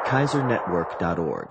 KaiserNetwork.org.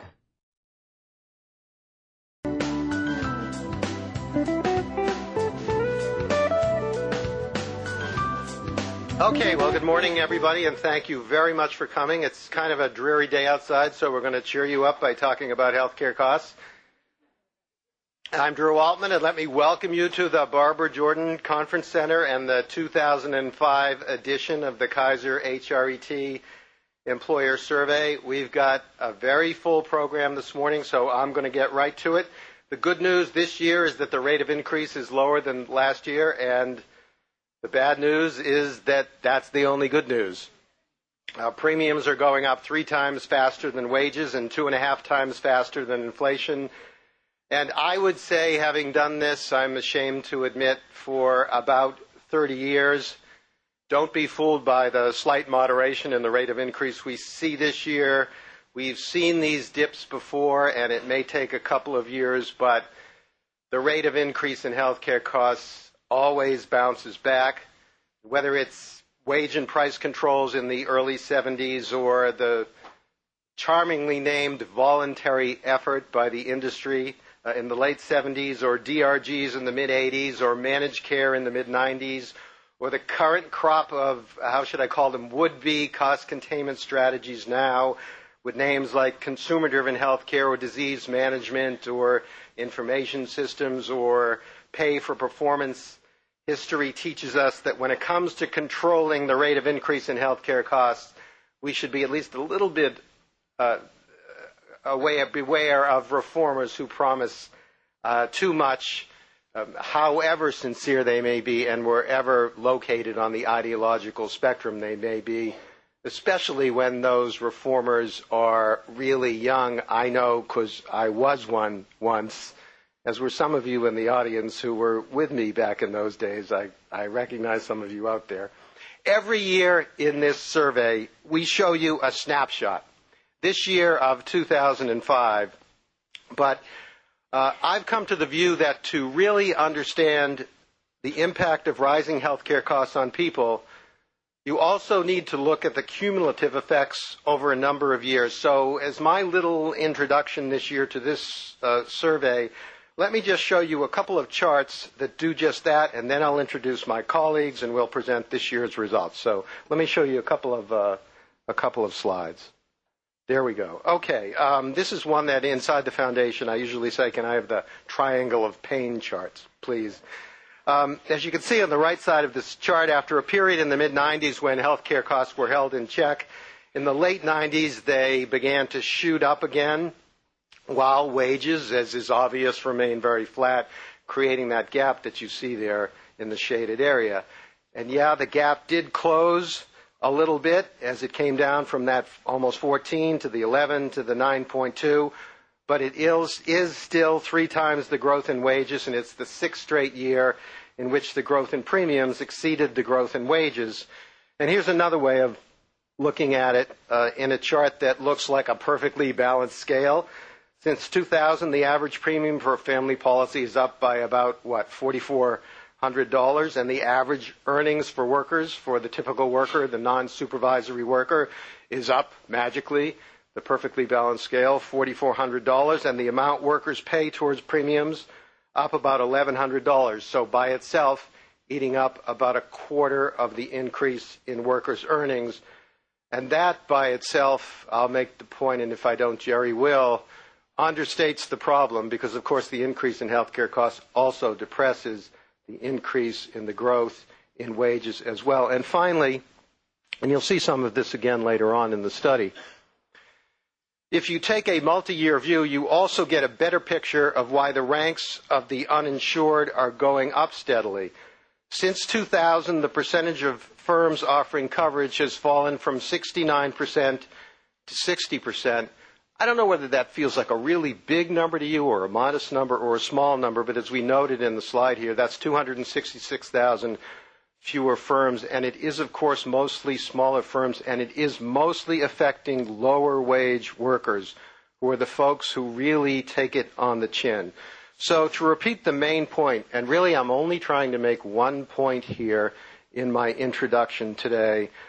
Okay, well, good morning, everybody, and thank you very much for coming. It's kind of a dreary day outside, so we're going to cheer you up by talking about healthcare costs. I'm Drew Altman, and let me welcome you to the Barbara Jordan Conference Center and the 2005 edition of the Kaiser HRET Employer Survey. We've got a very full program this morning, so I'm going to get right to it. The good news this year is that the rate of increase is lower than last year, and the bad news is that that's the only good news. Premiums are going up 3 times faster than wages and 2.5 times faster than inflation. And I would say, having done this, I'm ashamed to admit, for about 30 years, don't be fooled by the slight moderation in the rate of increase we see this year. We've seen these dips before, and it may take a couple of years, but the rate of increase in healthcare costs always bounces back, whether it's wage and price controls in the early 70s or the charmingly named voluntary effort by the industry in the late 70s, or DRGs in the mid-80s, or managed care in the mid-90s, or the current crop of, how should I call them, would-be cost containment strategies now with names like consumer-driven healthcare or disease management or information systems or pay for performance. History teaches us that when it comes to controlling the rate of increase in healthcare costs, we should be at least a little bit beware of reformers who promise too much, however sincere they may be and wherever located on the ideological spectrum they may be, especially when those reformers are really young. I know because I was one once, as were some of you in the audience who were with me back in those days. I recognize some of you out there. Every year in this survey, we show you a snapshot. This year of 2005, but I've come to the view that to really understand the impact of rising healthcare costs on people, you also need to look at the cumulative effects over a number of years. So as my little introduction this year to this survey, let me just show you a couple of charts that do just that, and then I'll introduce my colleagues and we'll present this year's results. So let me show you a couple of slides. There we go. Okay, this is one that inside the foundation I usually say, can I have the triangle of pain charts, please? As you can see on the right side of this chart, after a period in the mid-90s when healthcare costs were held in check, in the late 90s they began to shoot up again, while wages, as is obvious, remain very flat, creating that gap that you see there in the shaded area. And yeah, the gap did close a little bit as it came down from that almost 14 to the 11 to the 9.2, but it is still 3 times the growth in wages, and it's the 6th straight year in which the growth in premiums exceeded the growth in wages. And here's another way of looking at it in a chart that looks like a perfectly balanced scale. Since 2000, the average premium for a family policy is up by about, $4,400, and the average earnings for workers, for the typical worker, the non-supervisory worker, is up magically, the perfectly balanced scale, $4,400, and the amount workers pay towards premiums up about $1,100. So by itself, eating up about a quarter of the increase in workers' earnings. And that by itself, I'll make the point, and if I don't, Jerry will, understates the problem because, of course, the increase in healthcare costs also depresses the increase in the growth in wages as well. And finally, and you'll see some of this again later on in the study, if you take a multi-year view, you also get a better picture of why the ranks of the uninsured are going up steadily. Since 2000, the percentage of firms offering coverage has fallen from 69% to 60%. I don't know whether that feels like a really big number to you or a modest number or a small number, but as we noted in the slide here, that's 266,000 fewer firms, and it is, of course, mostly smaller firms, and it is mostly affecting lower wage workers, who are the folks who really take it on the chin. So to repeat the main point, and really I'm only trying to make one point here in my introduction today,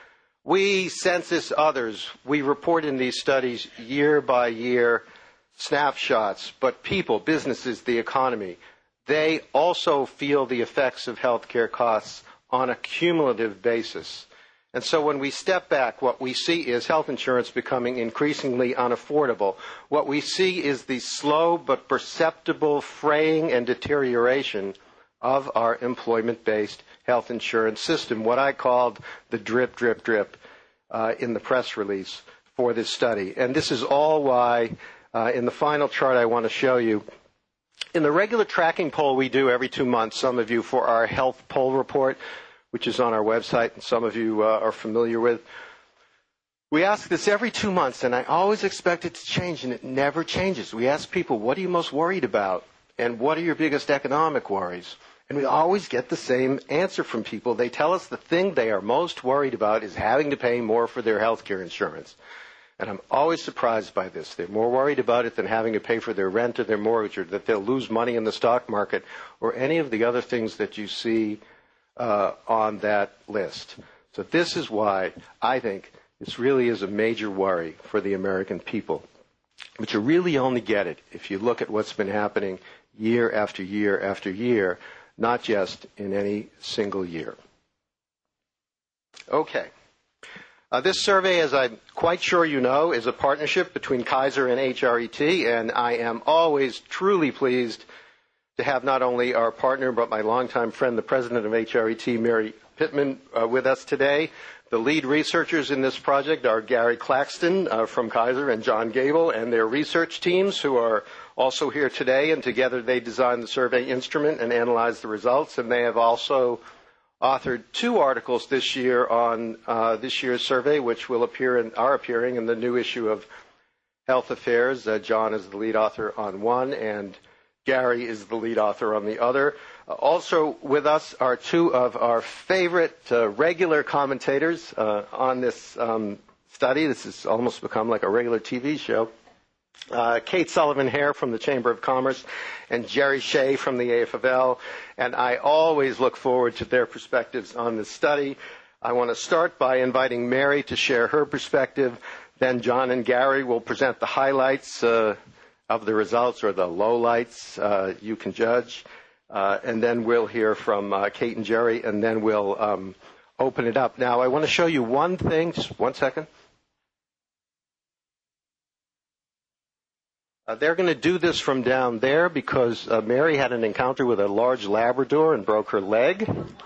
We, census others, we report in these studies year by year snapshots, but people, businesses, the economy, they also feel the effects of healthcare costs on a cumulative basis. And so when we step back, what we see is health insurance becoming increasingly unaffordable. What we see is the slow but perceptible fraying and deterioration of our employment-based health insurance system, what I called the drip, drip, drip in the press release for this study. And this is all why, in the final chart I want to show you, in the regular tracking poll we do every 2 months, some of you for our health poll report, which is on our website and some of you are familiar with, we ask this every 2 months, and I always expect it to change, and it never changes. We ask people, what are you most worried about? And what are your biggest economic worries? And we always get the same answer from people. They tell us the thing they are most worried about is having to pay more for their health care insurance. And I'm always surprised by this. They're more worried about it than having to pay for their rent or their mortgage, or that they'll lose money in the stock market, or any of the other things that you see on that list. So this is why I think this really is a major worry for the American people. But you really only get it if you look at what's been happening year after year after year, not just in any single year. Okay. This survey, as I'm quite sure you know, is a partnership between Kaiser and HRET, and I am always truly pleased to have not only our partner, but my longtime friend, the president of HRET, Mary Pittman, with us today. The lead researchers in this project are Gary Claxton from Kaiser and John Gable and their research teams, who are also here today, and together they designed the survey instrument and analyzed the results, and they have also authored 2 articles this year on this year's survey, which will are appearing in the new issue of Health Affairs. John is the lead author on one, and Gary is the lead author on the other. Also with us are 2 of our favorite regular commentators on this study. This has almost become like a regular TV show. Kate Sullivan-Hare from the Chamber of Commerce and Jerry Shea from the AFL. And I always look forward to their perspectives on this study. I want to start by inviting Mary to share her perspective. Then John and Gary will present the highlights of the results, or the lowlights, you can judge. And then we'll hear from Kate and Jerry, and then we'll open it up. Now, I want to show you one thing. Just 1 second. They're going to do this from down there because Mary had an encounter with a large Labrador and broke her leg.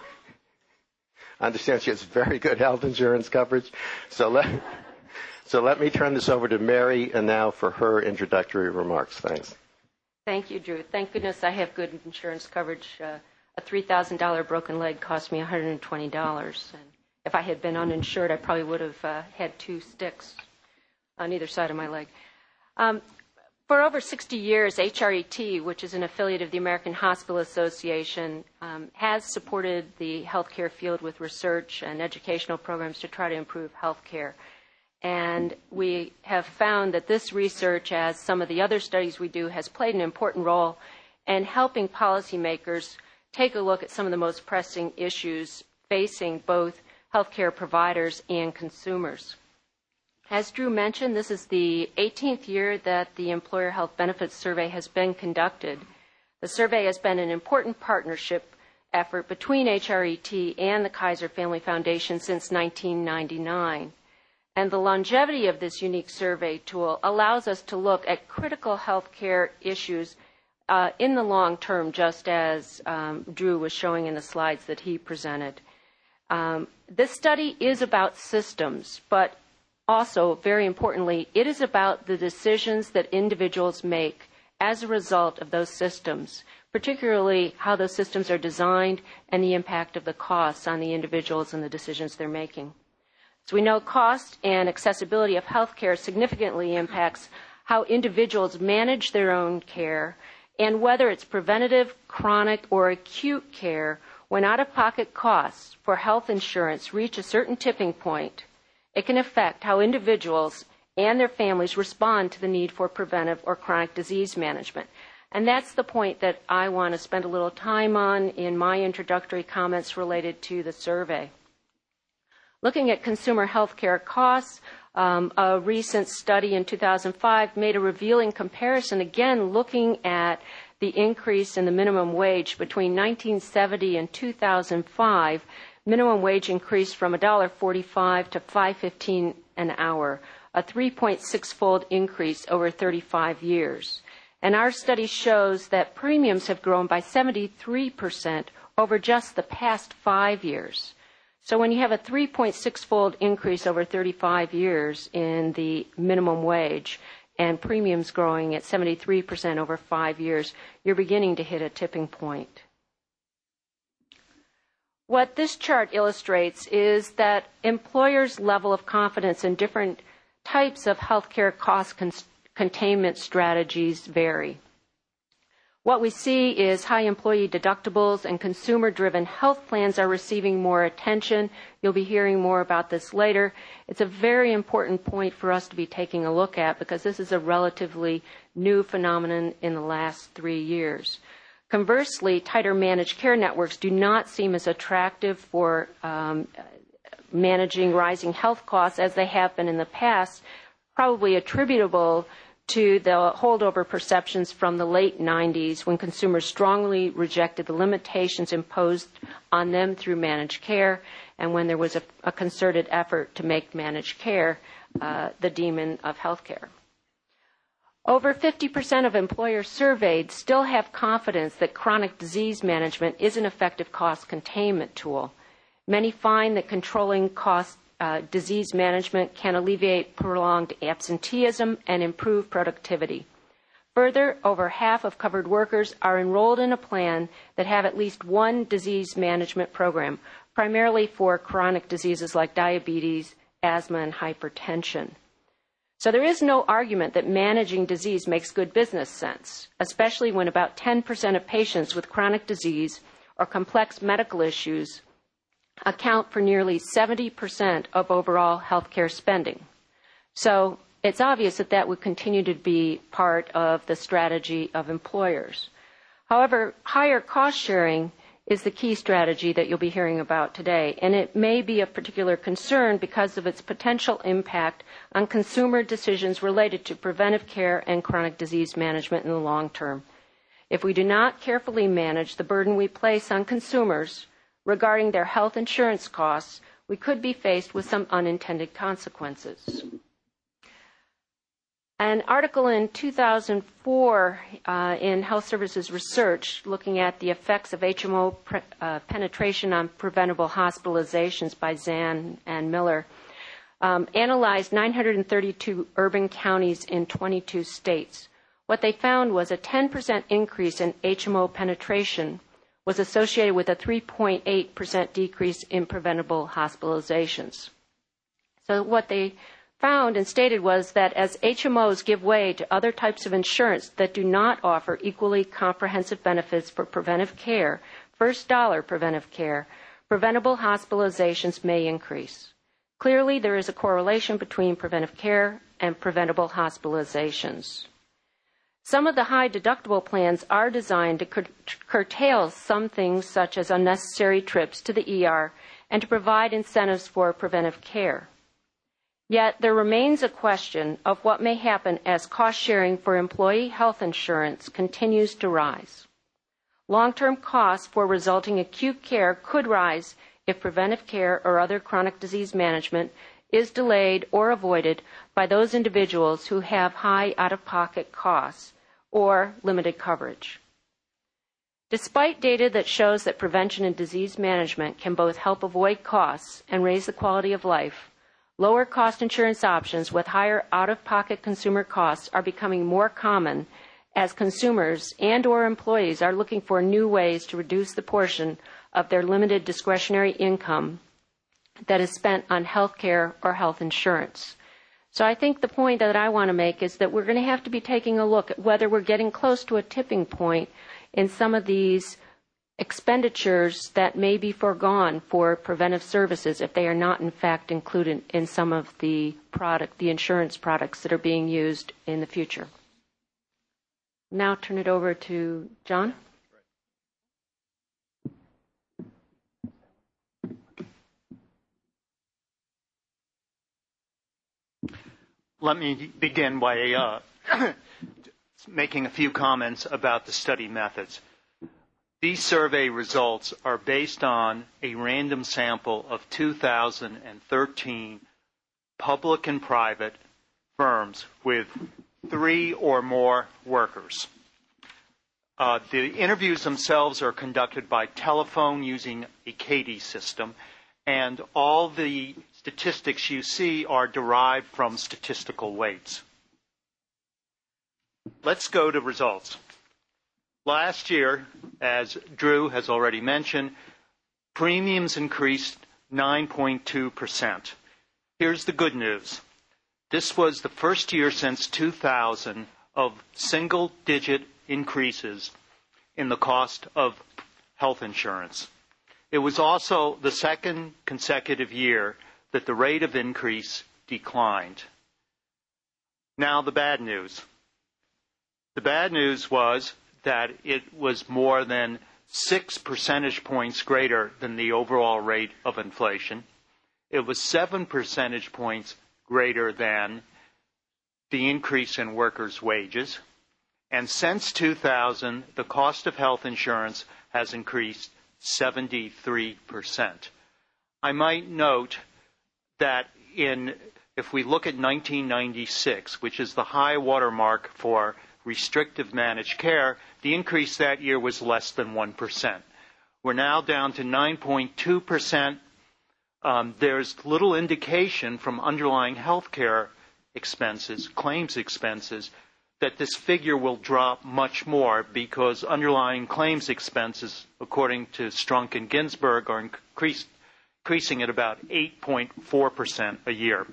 I understand she has very good health insurance coverage. So let me turn this over to Mary and now for her introductory remarks. Thanks. Thank you, Drew. Thank goodness I have good insurance coverage. A $3,000 broken leg cost me $120. And if I had been uninsured, I probably would have had 2 sticks on either side of my leg. For over 60 years, HRET, which is an affiliate of the American Hospital Association, has supported the healthcare field with research and educational programs to try to improve healthcare. And we have found that this research, as some of the other studies we do, has played an important role in helping policymakers take a look at some of the most pressing issues facing both healthcare providers and consumers. As Drew mentioned, this is the 18th year that the Employer Health Benefits Survey has been conducted. The survey has been an important partnership effort between HRET and the Kaiser Family Foundation since 1999. And the longevity of this unique survey tool allows us to look at critical health care issues in the long term, just as Drew was showing in the slides that he presented. This study is about systems, but also, very importantly, it is about the decisions that individuals make as a result of those systems, particularly how those systems are designed and the impact of the costs on the individuals and the decisions they're making. So we know cost and accessibility of health care significantly impacts how individuals manage their own care, and whether it's preventative, chronic, or acute care. When out-of-pocket costs for health insurance reach a certain tipping point, it can affect how individuals and their families respond to the need for preventive or chronic disease management. And that's the point that I want to spend a little time on in my introductory comments related to the survey. Looking at consumer health care costs, a recent study in 2005 made a revealing comparison, again looking at the increase in the minimum wage between 1970 and 2005. Minimum wage increased from $1.45 to $5.15 an hour, a 3.6-fold increase over 35 years. And our study shows that premiums have grown by 73% over just the past 5 years. So when you have a 3.6-fold increase over 35 years in the minimum wage and premiums growing at 73% over 5 years, you're beginning to hit a tipping point. What this chart illustrates is that employers' level of confidence in different types of healthcare cost containment strategies vary. What we see is high employee deductibles and consumer-driven health plans are receiving more attention. You'll be hearing more about this later. It's a very important point for us to be taking a look at because this is a relatively new phenomenon in the last 3 years. Conversely, tighter managed care networks do not seem as attractive for managing rising health costs as they have been in the past, probably attributable to the holdover perceptions from the late 90s when consumers strongly rejected the limitations imposed on them through managed care and when there was a concerted effort to make managed care the demon of healthcare. Over 50% of employers surveyed still have confidence that chronic disease management is an effective cost containment tool. Many find that controlling disease management can alleviate prolonged absenteeism and improve productivity. Further, over half of covered workers are enrolled in a plan that have at least one disease management program, primarily for chronic diseases like diabetes, asthma, and hypertension. So there is no argument that managing disease makes good business sense, especially when about 10% of patients with chronic disease or complex medical issues account for nearly 70% of overall healthcare spending. So it's obvious that that would continue to be part of the strategy of employers. However, higher cost sharing is the key strategy that you'll be hearing about today, and it may be of particular concern because of its potential impact on consumer decisions related to preventive care and chronic disease management in the long term. If we do not carefully manage the burden we place on consumers regarding their health insurance costs, we could be faced with some unintended consequences. An article in 2004 in Health Services Research looking at the effects of HMO penetration on preventable hospitalizations by Zahn and Miller analyzed 932 urban counties in 22 states. What they found was a 10% increase in HMO penetration was associated with a 3.8% decrease in preventable hospitalizations. So what they found and stated was that as HMOs give way to other types of insurance that do not offer equally comprehensive benefits for preventive care, first dollar preventive care, preventable hospitalizations may increase. Clearly, there is a correlation between preventive care and preventable hospitalizations. Some of the high deductible plans are designed to curtail some things such as unnecessary trips to the ER and to provide incentives for preventive care. Yet there remains a question of what may happen as cost sharing for employee health insurance continues to rise. Long-term costs for resulting acute care could rise if preventive care or other chronic disease management is delayed or avoided by those individuals who have high out-of-pocket costs or limited coverage. Despite data that shows that prevention and disease management can both help avoid costs and raise the quality of life, lower cost insurance options with higher out-of-pocket consumer costs are becoming more common as consumers and or employees are looking for new ways to reduce the portion of their limited discretionary income that is spent on health care or health insurance. So I think the point that I want to make is that we're going to have to be taking a look at whether we're getting close to a tipping point in some of these expenditures that may be foregone for preventive services if they are not in fact included in some of the insurance products that are being used in the future. Now turn it over to John. let me begin by making a few comments about the study methods. These survey results are based on a random sample of 2013 public and private firms with 3 or more workers. The interviews themselves are conducted by telephone using a CATIE system, and all the statistics you see are derived from statistical weights. Let's go to results. Last year, as Drew has already mentioned, premiums increased 9.2%. Here's the good news. This was the first year since 2000 of single-digit increases in the cost of health insurance. It was also the second consecutive year that the rate of increase declined. Now the bad news. The bad news was that it was more than 6 percentage points greater than the overall rate of inflation. It was 7 percentage points greater than the increase in workers' wages. And since 2000, the cost of health insurance has increased 73%. I might note that if we look at 1996, which is the high watermark for restrictive managed care, the increase that year was less than 1%. We're now down to 9.2%. There's little indication from underlying health care expenses, claims expenses, that this figure will drop much more because underlying claims expenses, according to Strunk and Ginsburg, are increasing at about 8.4% a year.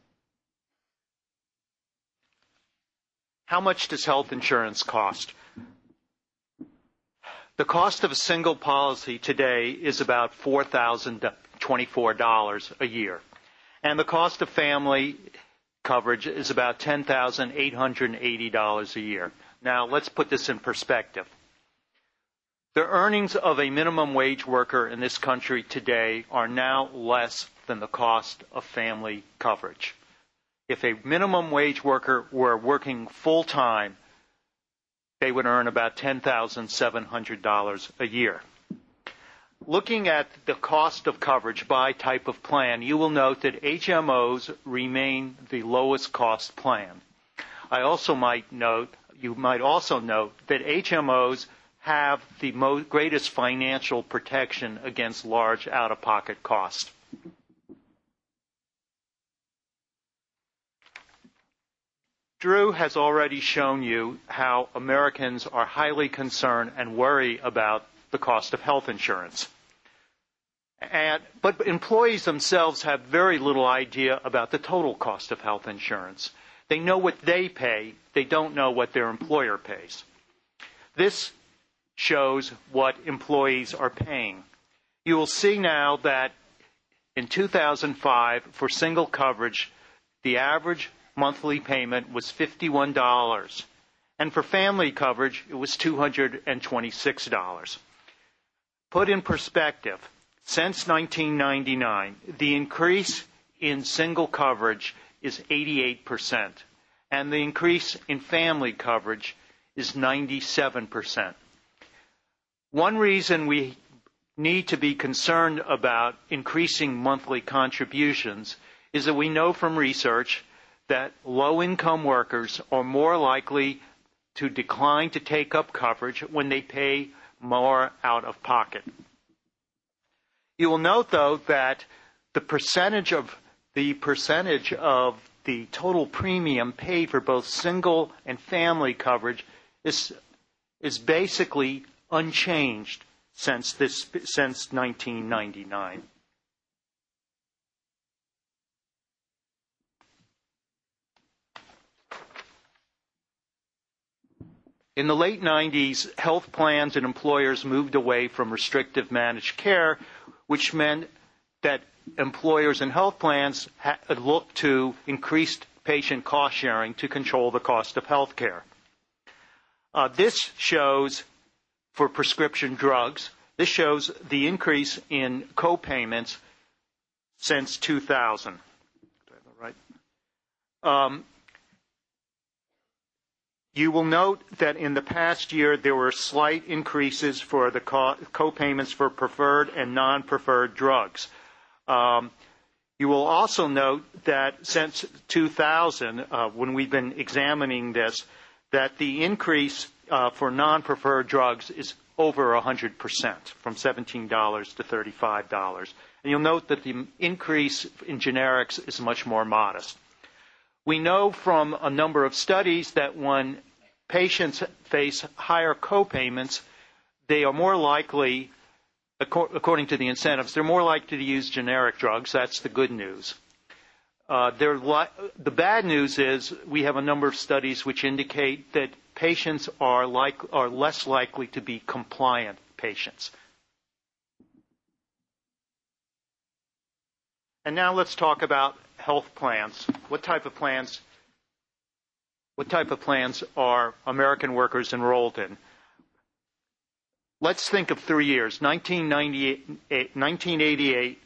How much does health insurance cost? The cost of a single policy today is about $4,024 a year. And the cost of family coverage is about $10,880 a year. Now, let's put this in perspective. The earnings of a minimum wage worker in this country today are now less than the cost of family coverage. If a minimum wage worker were working full-time, they would earn about $10,700 a year. Looking at the cost of coverage by type of plan, you will note that HMOs remain the lowest cost plan. You might also note that HMOs have the greatest financial protection against large out-of-pocket costs. Drew has already shown you how Americans are highly concerned and worry about the cost of health insurance. But employees themselves have very little idea about the total cost of health insurance. They know what they pay. They don't know what their employer pays. This shows what employees are paying. You will see now that in 2005, for single coverage, the average monthly payment was $51. And for family coverage, it was $226. Put in perspective, since 1999, the increase in single coverage is 88%, and the increase in family coverage is 97%. One reason we need to be concerned about increasing monthly contributions is that we know from research that low-income workers are more likely to decline to take up coverage when they pay more out of pocket. You will note, though, that the percentage of the total premium paid for both single and family coverage is basically unchanged since 1999. In the late 90s, health plans and employers moved away from restrictive managed care, which meant that employers and health plans looked to increased patient cost sharing to control the cost of health care. This shows, for prescription drugs, this shows the increase in co-payments since 2000. You will note that in the past year there were slight increases for the co-payments for preferred and non-preferred drugs. You will also note that since 2000, when we've been examining this, that the increase for non-preferred drugs is over 100%, from $17 to $35. And you'll note that the increase in generics is much more modest. We know from a number of studies that when patients face higher co-payments, they are more likely, according to the incentives, they're more likely to use generic drugs. That's the good news. The bad news is we have a number of studies which indicate that patients are less likely to be compliant patients. And now let's talk about health plans. What type of plans are American workers enrolled in? Let's think of 3 years, 1988,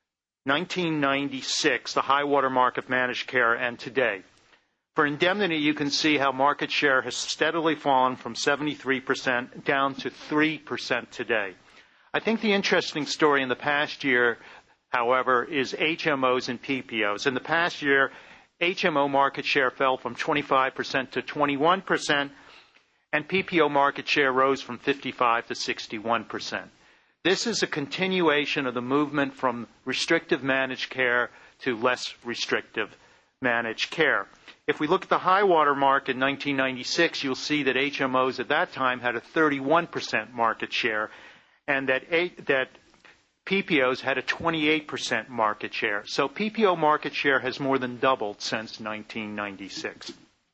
1996, the high water mark of managed care, and today. For indemnity, you can see how market share has steadily fallen from 73% down to 3% today. I think the interesting story in the past year, however, is HMOs and PPOs. In the past year, HMO market share fell from 25% to 21%, and PPO market share rose from 55% to 61%. This is a continuation of the movement from restrictive managed care to less restrictive managed care. If we look at the high water mark in 1996, you'll see that HMOs at that time had a 31% market share, and that PPOs had a 28% market share. So PPO market share has more than doubled since 1996.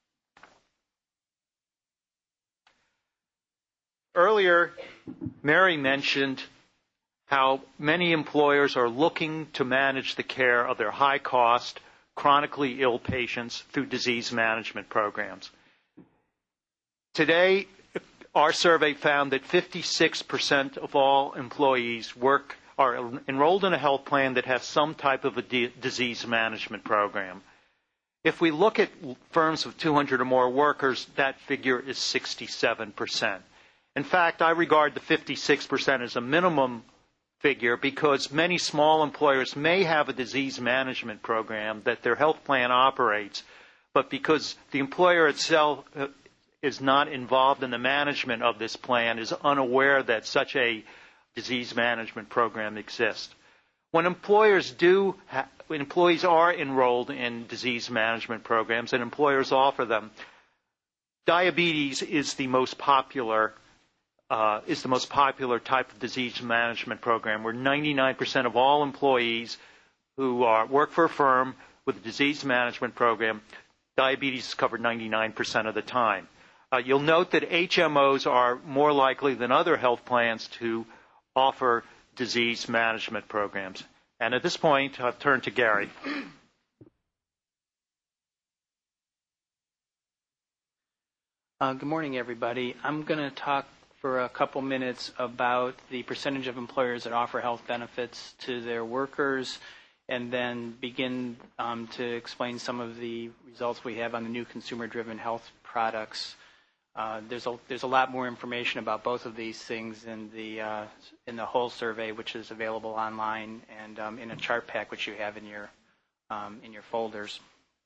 Earlier, Mary mentioned how many employers are looking to manage the care of their high-cost, chronically ill patients through disease management programs. Today, our survey found that 56% of all employees are enrolled in a health plan that has some type of a disease management program. If we look at firms with 200 or more workers, that figure is 67%. In fact, I regard the 56% as a minimum figure because many small employers may have a disease management program that their health plan operates, but because the employer itself is not involved in the management of this plan, is unaware that such a disease management program exists. When employees are enrolled in disease management programs and employers offer them, diabetes is the most popular type of disease management program, where 99% of all employees who work for a firm with a disease management program, diabetes is covered 99% of the time. You'll note that HMOs are more likely than other health plans to offer disease management programs. And at this point, I'll turn to Gary. Good morning, everybody. I'm going to talk for a couple minutes about the percentage of employers that offer health benefits to their workers, and then begin to explain some of the results we have on the new consumer-driven health products. There's a lot more information about both of these things in the whole survey, which is available online, and in a chart pack which you have in your folders.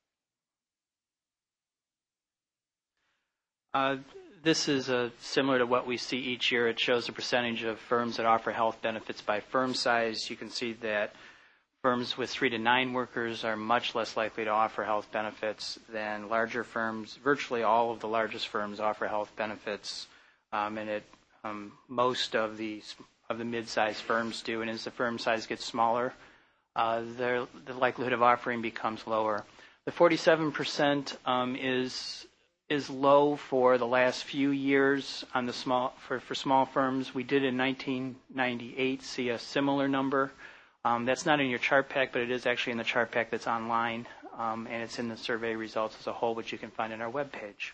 This is similar to what we see each year. It shows the percentage of firms that offer health benefits by firm size. You can see that firms with 3 to 9 workers are much less likely to offer health benefits than larger firms. Virtually all of the largest firms offer health benefits, and most of the mid-sized firms do. And as the firm size gets smaller, the likelihood of offering becomes lower. The 47% is low for the last few years on the for small firms. We did in 1998 see a similar number. That's not in your chart pack, but it is actually in the chart pack that's online, and it's in the survey results as a whole, which you can find on our webpage.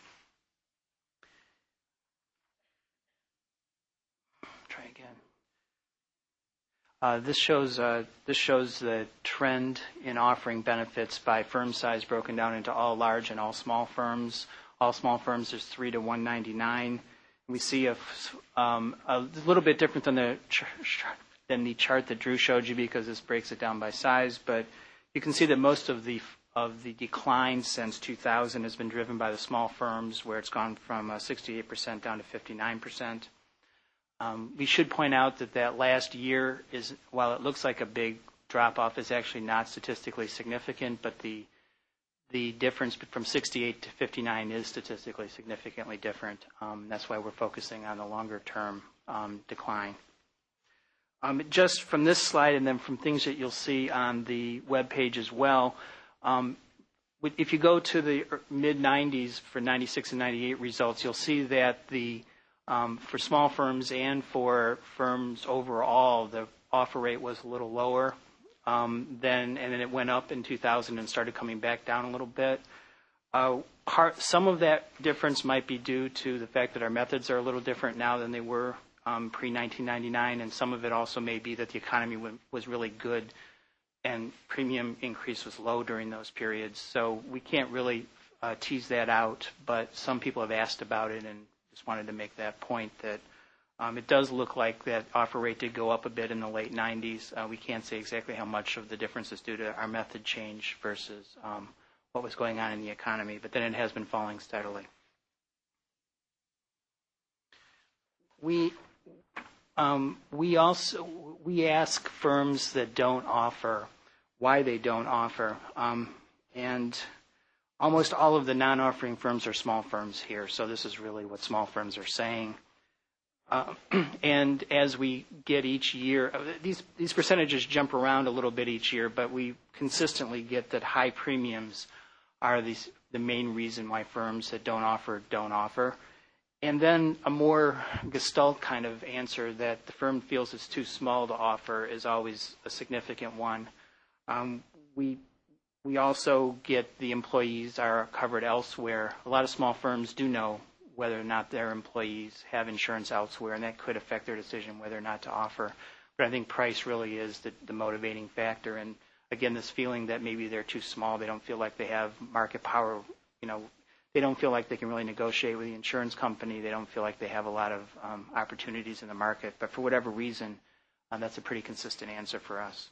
Try again. This shows the trend in offering benefits by firm size broken down into all large and all small firms. all small firms is 3 to 199. We see a little bit different than the chart that Drew showed you, because this breaks it down by size. But you can see that most of the decline since 2000 has been driven by the small firms, where it's gone from 68% down to 59%. We should point out that last year is, while it looks like a big drop-off, is actually not statistically significant, but the difference from 68 to 59 is statistically significantly different. That's why we're focusing on the longer-term decline. Just from this slide, and then from things that you'll see on the web page as well, if you go to the mid-90s for 96 and 98 results, you'll see that for small firms and for firms overall, the offer rate was a little lower. And then it went up in 2000 and started coming back down a little bit. Some of that difference might be due to the fact that our methods are a little different now than they were pre-1999, and some of it also may be that the economy was really good and premium increase was low during those periods. So we can't really tease that out, but some people have asked about it, and just wanted to make that point that it does look like that offer rate did go up a bit in the late 90s. We can't say exactly how much of the difference is due to our method change versus what was going on in the economy, but then it has been falling steadily. We ask firms that don't offer why they don't offer, and almost all of the non-offering firms are small firms here, so this is really what small firms are saying. And as we get each year, these percentages jump around a little bit each year, but we consistently get that high premiums are the main reason why firms that don't offer. And then a more gestalt kind of answer that the firm feels it's too small to offer is always a significant one. We also get the employees are covered elsewhere. A lot of small firms do know whether or not their employees have insurance elsewhere, and that could affect their decision whether or not to offer. But I think price really is the motivating factor. And again, this feeling that maybe they're too small, they don't feel like they have market power, they don't feel like they can really negotiate with the insurance company. They don't feel like they have a lot of opportunities in the market. But for whatever reason, that's a pretty consistent answer for us.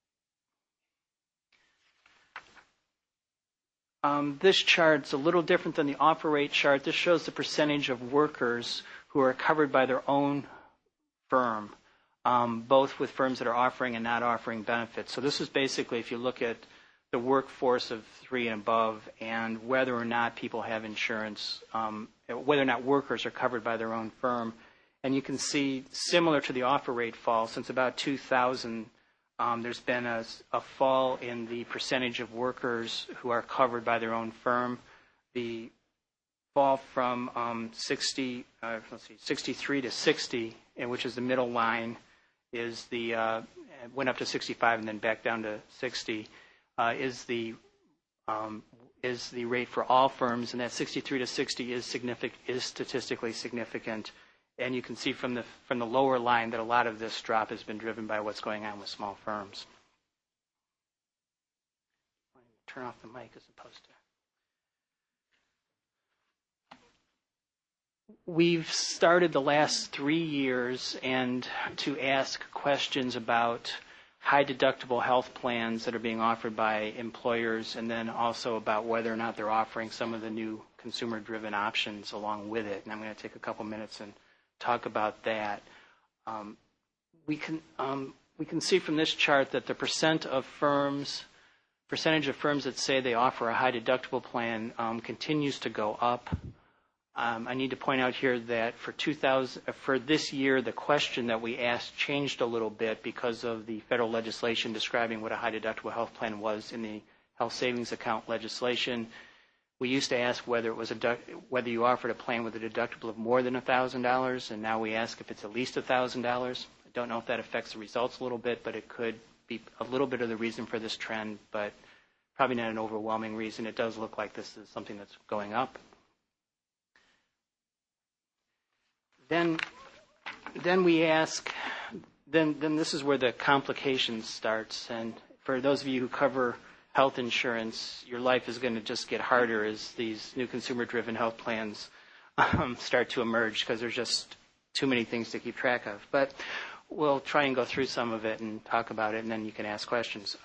This chart's a little different than the offer rate chart. This shows the percentage of workers who are covered by their own firm, both with firms that are offering and not offering benefits. So this is basically, if you look at the workforce of 3 and above and whether or not people have insurance, whether or not workers are covered by their own firm. And you can see, similar to the offer rate fall, since about 2000, there's been a fall in the percentage of workers who are covered by their own firm. The fall from 63 to 60, which is the middle line, is went up to 65 and then back down to 60, is the rate for all firms, and that 63 to 60 is statistically significant. And you can see from the lower line that a lot of this drop has been driven by what's going on with small firms. Turn off the mic as opposed to. We've started the last 3 years to ask questions about high deductible health plans that are being offered by employers, and then also about whether or not they're offering some of the new consumer-driven options along with it. And I'm going to take a couple minutes and talk about that. We can see from this chart that the percentage of firms that say they offer a high deductible plan continues to go up. I need to point out here that for this year, the question that we asked changed a little bit because of the federal legislation describing what a high deductible health plan was in the health savings account legislation. We used to ask whether you offered a plan with a deductible of more than $1,000, and now we ask if it's at least $1,000. I don't know if that affects the results a little bit, but it could be a little bit of the reason for this trend, but probably not an overwhelming reason. It does look like this is something that's going up. Then we ask, then this is where the complication starts. And for those of you who cover health insurance, your life is going to just get harder as these new consumer-driven health plans start to emerge because there's just too many things to keep track of. But we'll try and go through some of it and talk about it, and then you can ask questions.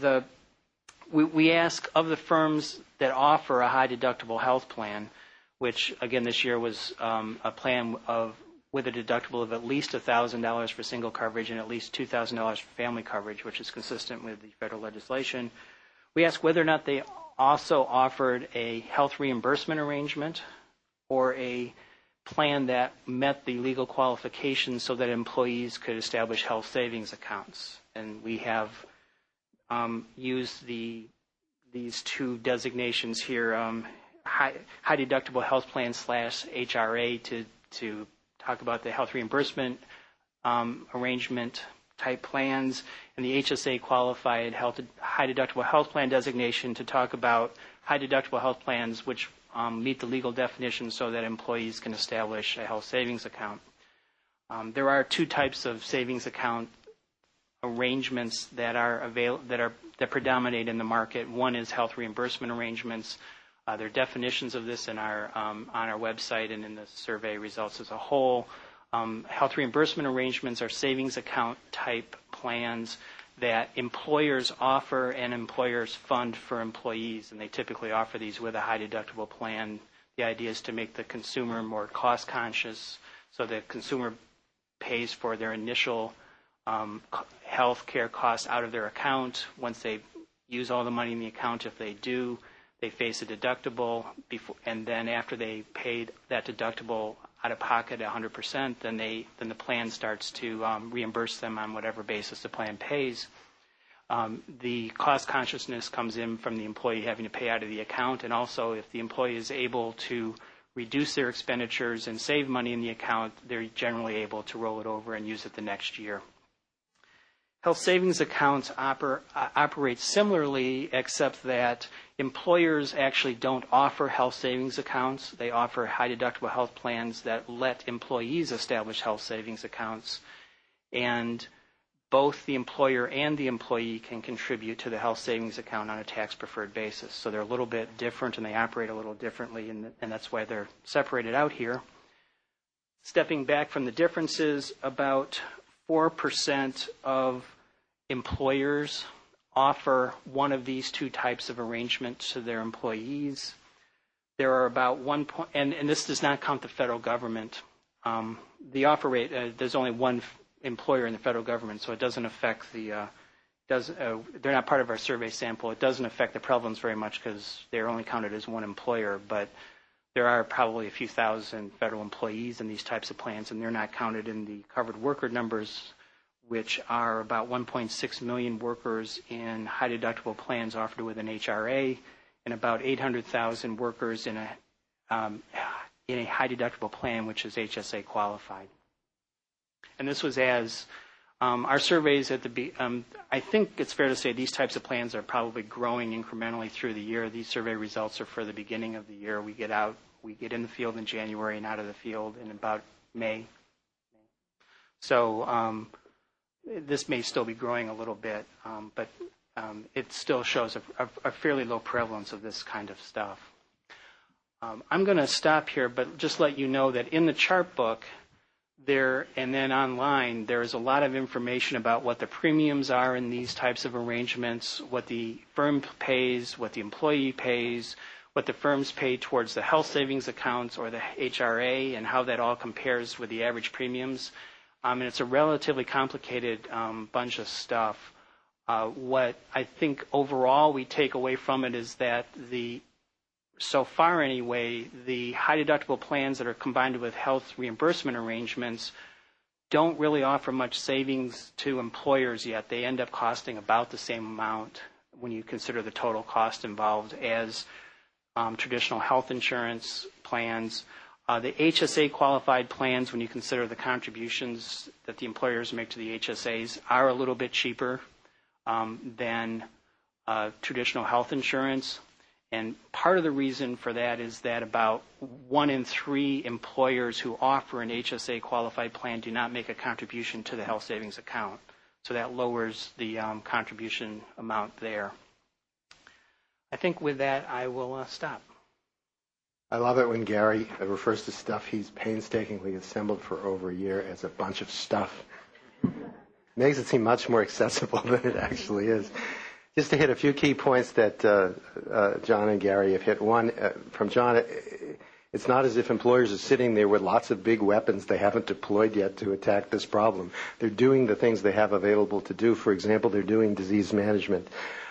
We ask of the firms that offer a high-deductible health plan, which, again, this year was a plan with a deductible of at least $1,000 for single coverage and at least $2,000 for family coverage, which is consistent with the federal legislation. We asked whether or not they also offered a health reimbursement arrangement or a plan that met the legal qualifications so that employees could establish health savings accounts. And we have used these two designations here, high deductible health plan / HRA to talk about the health reimbursement arrangement type plans, and the HSA qualified high deductible health plan designation to talk about high deductible health plans which meet the legal definition so that employees can establish a health savings account. There are two types of savings account arrangements that predominate in the market. One is health reimbursement arrangements. There are definitions of this on our website and in the survey results as a whole. Health reimbursement arrangements are savings account type plans that employers offer and employers fund for employees, and they typically offer these with a high deductible plan. The idea is to make the consumer more cost conscious so the consumer pays for their initial health care costs out of their account. Once they use all the money in the account, if they do, they face a deductible, and then after they paid that deductible out of pocket 100%, then the plan starts to reimburse them on whatever basis the plan pays. The cost consciousness comes in from the employee having to pay out of the account, and also if the employee is able to reduce their expenditures and save money in the account, they're generally able to roll it over and use it the next year. Health savings accounts operate similarly, except that employers actually don't offer health savings accounts. They offer high-deductible health plans that let employees establish health savings accounts, and both the employer and the employee can contribute to the health savings account on a tax-preferred basis. So they're a little bit different, and they operate a little differently, and that's why they're separated out here. Stepping back from the differences, about 4% of employers offer one of these two types of arrangements to their employees. There are about and this does not count the federal government. The offer rate, there's only one employer in the federal government, so it doesn't affect they're not part of our survey sample. It doesn't affect the prevalence very much because they're only counted as one employer, but there are probably a few thousand federal employees in these types of plans, and they're not counted in the covered worker numbers, which are about 1.6 million workers in high-deductible plans offered with an HRA, and about 800,000 workers in a high-deductible plan, which is HSA qualified. And this was as our surveys I think it's fair to say these types of plans are probably growing incrementally through the year. These survey results are for the beginning of the year. We get in the field in January and out of the field in about May. So this may still be growing a little bit, but it still shows a fairly low prevalence of this kind of stuff. I'm going to stop here, but just let you know that in the chart book there and then online, there is a lot of information about what the premiums are in these types of arrangements, what the firm pays, what the employee pays, what the firms pay towards the health savings accounts or the HRA, and how that all compares with the average premiums. And it's a relatively complicated bunch of stuff. What I think overall we take away from it is that so far anyway, the high deductible plans that are combined with health reimbursement arrangements don't really offer much savings to employers yet. They end up costing about the same amount when you consider the total cost involved as traditional health insurance plans. The HSA qualified plans, when you consider the contributions that the employers make to the HSAs, are a little bit cheaper than traditional health insurance. And part of the reason for that is that about 1 in 3 employers who offer an HSA qualified plan do not make a contribution to the health savings account. So that lowers the contribution amount there. I think with that, I will stop. I love it when Gary refers to stuff he's painstakingly assembled for over a year as a bunch of stuff. Makes it seem much more accessible than it actually is. Just to hit a few key points that John and Gary have hit. One, from John, it's not as if employers are sitting there with lots of big weapons they haven't deployed yet to attack this problem. They're doing the things they have available to do. For example, they're doing disease management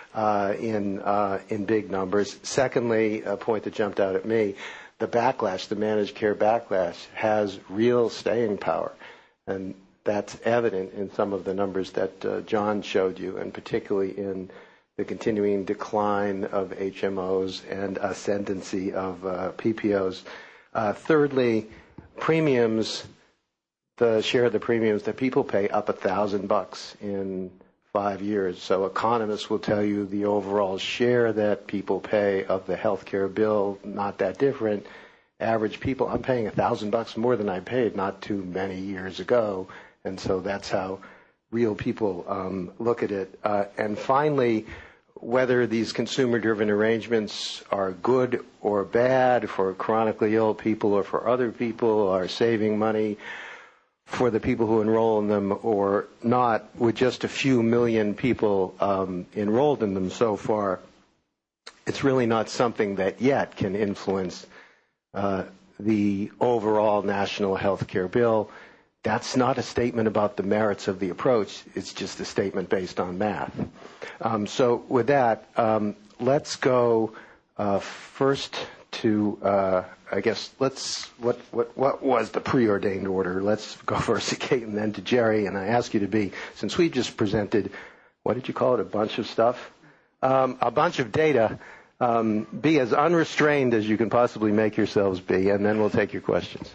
in big numbers. Secondly, a point that jumped out at me, the backlash, the managed care backlash, has real staying power. And that's evident in some of the numbers that John showed you, and particularly in the continuing decline of HMOs and ascendancy of PPOs. Thirdly, premiums, the share of the premiums that people pay up $1,000 in 5 years. So economists will tell you the overall share that people pay of the health care bill, not that different. Average people, I'm paying $1,000 more than I paid not too many years ago. And so that's how real people look at it. And finally, whether these consumer-driven arrangements are good or bad for chronically ill people or for other people, are saving money for the people who enroll in them or not, with just a few million people enrolled in them so far, it's really not something that yet can influence the overall national health care bill. That's not a statement about the merits of the approach. It's just a statement based on math. So with that, let's go first to, I guess, what was the preordained order? Let's go first to Kate and then to Jerry. And I ask you to be, since we just presented, what did you call it, a bunch of stuff? A bunch of data. Be as unrestrained as you can possibly make yourselves be, and then we'll take your questions.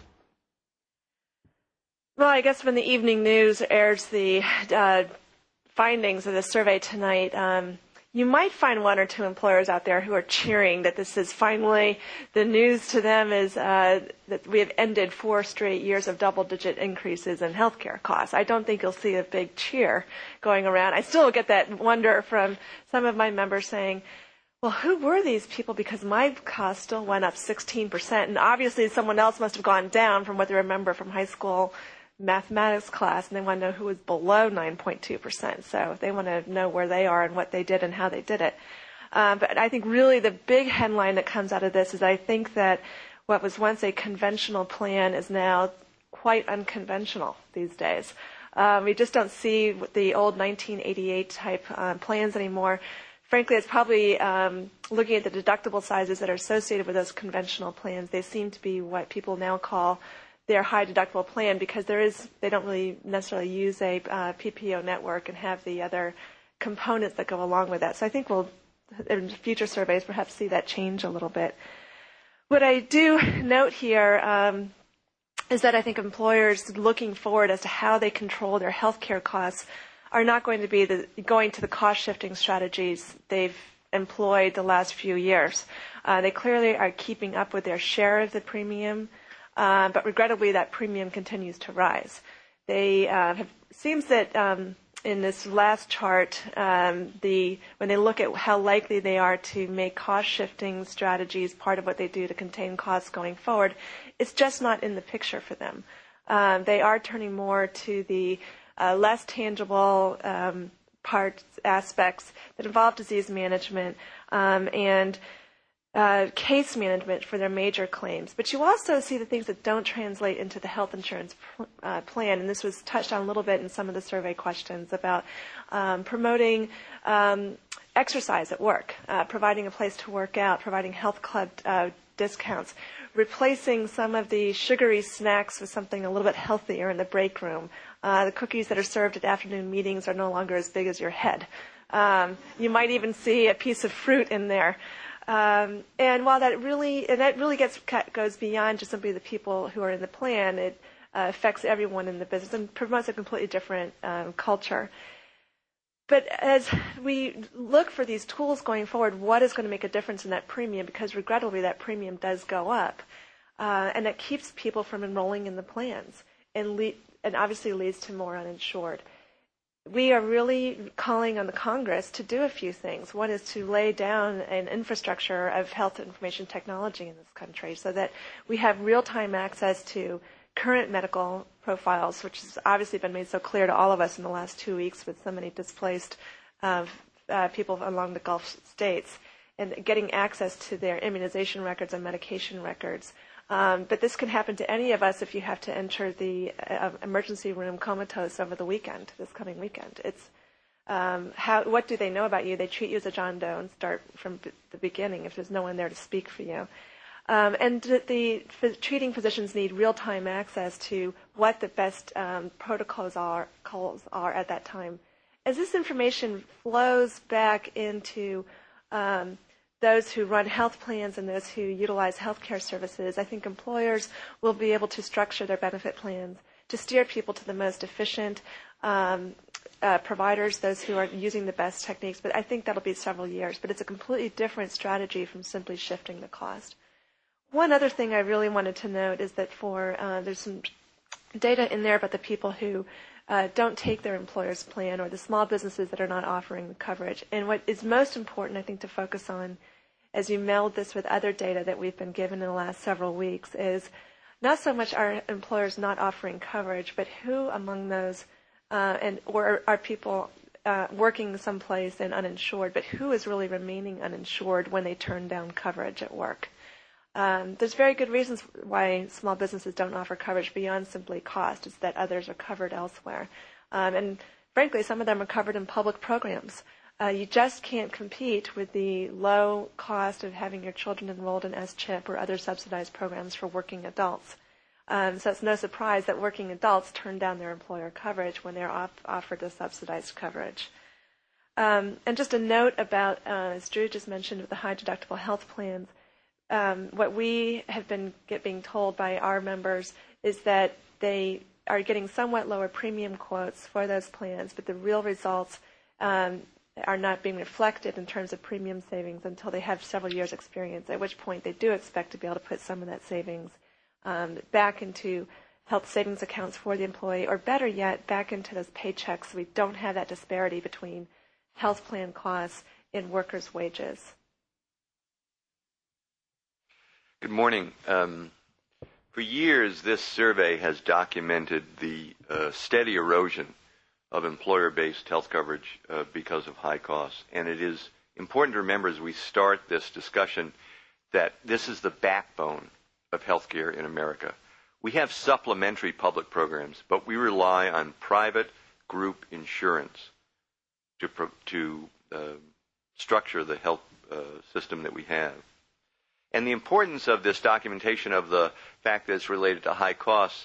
Well, I guess when the evening news airs the findings of the survey tonight, you might find one or two employers out there who are cheering that this is finally, the news to them is that we have ended 4 straight years of double-digit increases in healthcare costs. I don't think you'll see a big cheer going around. I still get that wonder from some of my members saying, well, who were these people? Because my cost still went up 16%, and obviously someone else must have gone down from what they remember from high school mathematics class, and they want to know who was below 9.2%. So they want to know where they are and what they did and how they did it. But I think really the big headline that comes out of this is I think that what was once a conventional plan is now quite unconventional these days. We just don't see the old 1988 type plans anymore. Frankly, it's probably looking at the deductible sizes that are associated with those conventional plans. They seem to be what people now call their high deductible plan because they don't really necessarily use a PPO network and have the other components that go along with that. So I think we'll, in future surveys, perhaps see that change a little bit. What I do note here is that I think employers looking forward as to how they control their healthcare costs are not going to be going to the cost-shifting strategies they've employed the last few years. They clearly are keeping up with their share of the premium, but regrettably that premium continues to rise. Seems that in this last chart, when they look at how likely they are to make cost-shifting strategies part of what they do to contain costs going forward, it's just not in the picture for them. They are turning more to the less tangible aspects that involve disease management and case management for their major claims. But you also see the things that don't translate into the health insurance plan, and this was touched on a little bit in some of the survey questions about promoting exercise at work, providing a place to work out, providing health club discounts, replacing some of the sugary snacks with something a little bit healthier in the break room. The cookies that are served at afternoon meetings are no longer as big as your head. You might even see a piece of fruit in there. And while that really goes beyond just simply the people who are in the plan, it affects everyone in the business and promotes a completely different culture. But as we look for these tools going forward, what is going to make a difference in that premium? Because regrettably, that premium does go up, and that keeps people from enrolling in the plans, and obviously leads to more uninsured. we are really calling on the Congress to do a few things. One is to lay down an infrastructure of health information technology in this country so that we have real-time access to current medical profiles, which has obviously been made so clear to all of us in the last 2 weeks with so many displaced people along the Gulf states, and getting access to their immunization records and medication records. But this can happen to any of us if you have to enter the emergency room comatose over the weekend, this coming weekend. It's what do they know about you? They treat you as a John Doe and start from the beginning if there's no one there to speak for you. And the treating physicians need real-time access to what the best protocols are at that time. As this information flows back into those who run health plans and those who utilize healthcare services, I think employers will be able to structure their benefit plans to steer people to the most efficient providers, those who are using the best techniques. But I think that'll be several years. But it's a completely different strategy from simply shifting the cost. One other thing I really wanted to note is that there's some data in there about the people who don't take their employer's plan or the small businesses that are not offering the coverage. And what is most important, I think, to focus on as you meld this with other data that we've been given in the last several weeks is not so much are employers not offering coverage, but who among those or are people working someplace and uninsured, but who is really remaining uninsured when they turn down coverage at work. There's very good reasons why small businesses don't offer coverage beyond simply cost. It's that others are covered elsewhere. And frankly, some of them are covered in public programs. You just can't compete with the low cost of having your children enrolled in SCHIP or other subsidized programs for working adults. So it's no surprise that working adults turn down their employer coverage when they're offered the subsidized coverage. And just a note about, as Drew just mentioned, with the high deductible health plans, what we have been being told by our members is that they are getting somewhat lower premium quotes for those plans, but the real results are not being reflected in terms of premium savings until they have several years' experience, at which point they do expect to be able to put some of that savings back into health savings accounts for the employee, or better yet, back into those paychecks so we don't have that disparity between health plan costs and workers' wages. Good morning. For years, this survey has documented the steady erosion of employer-based health coverage because of high costs. And it is important to remember as we start this discussion that this is the backbone of healthcare in America. We have supplementary public programs, but we rely on private group insurance to structure the health system that we have. And the importance of this documentation of the fact that it's related to high costs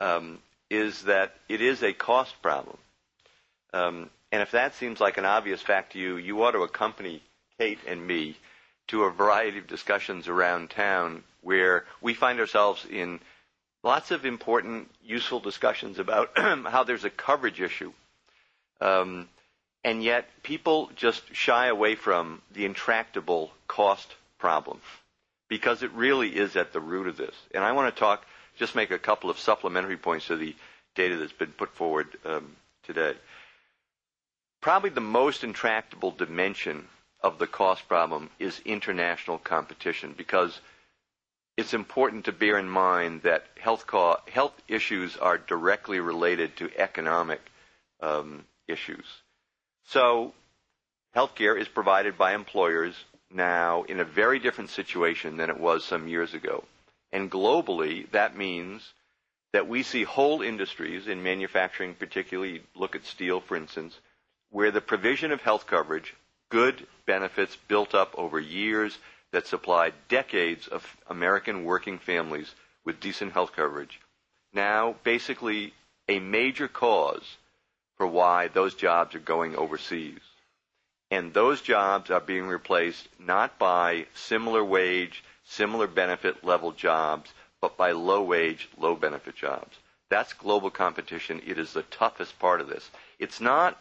is that it is a cost problem. And if that seems like an obvious fact to you, you ought to accompany Kate and me to a variety of discussions around town where we find ourselves in lots of important, useful discussions about how there's a coverage issue. And yet people just shy away from the intractable cost problem, because it really is at the root of this. And I want to just make a couple of supplementary points to the data that's been put forward today. Probably the most intractable dimension of the cost problem is international competition, because it's important to bear in mind that health issues are directly related to economic issues. So healthcare is provided by employers now in a very different situation than it was some years ago. And globally, that means that we see whole industries in manufacturing, particularly look at steel, for instance, where the provision of health coverage, good benefits built up over years that supplied decades of American working families with decent health coverage, now basically a major cause for why those jobs are going overseas. And those jobs are being replaced not by similar wage, similar benefit level jobs, but by low wage, low benefit jobs. That's global competition. It is the toughest part of this. It's not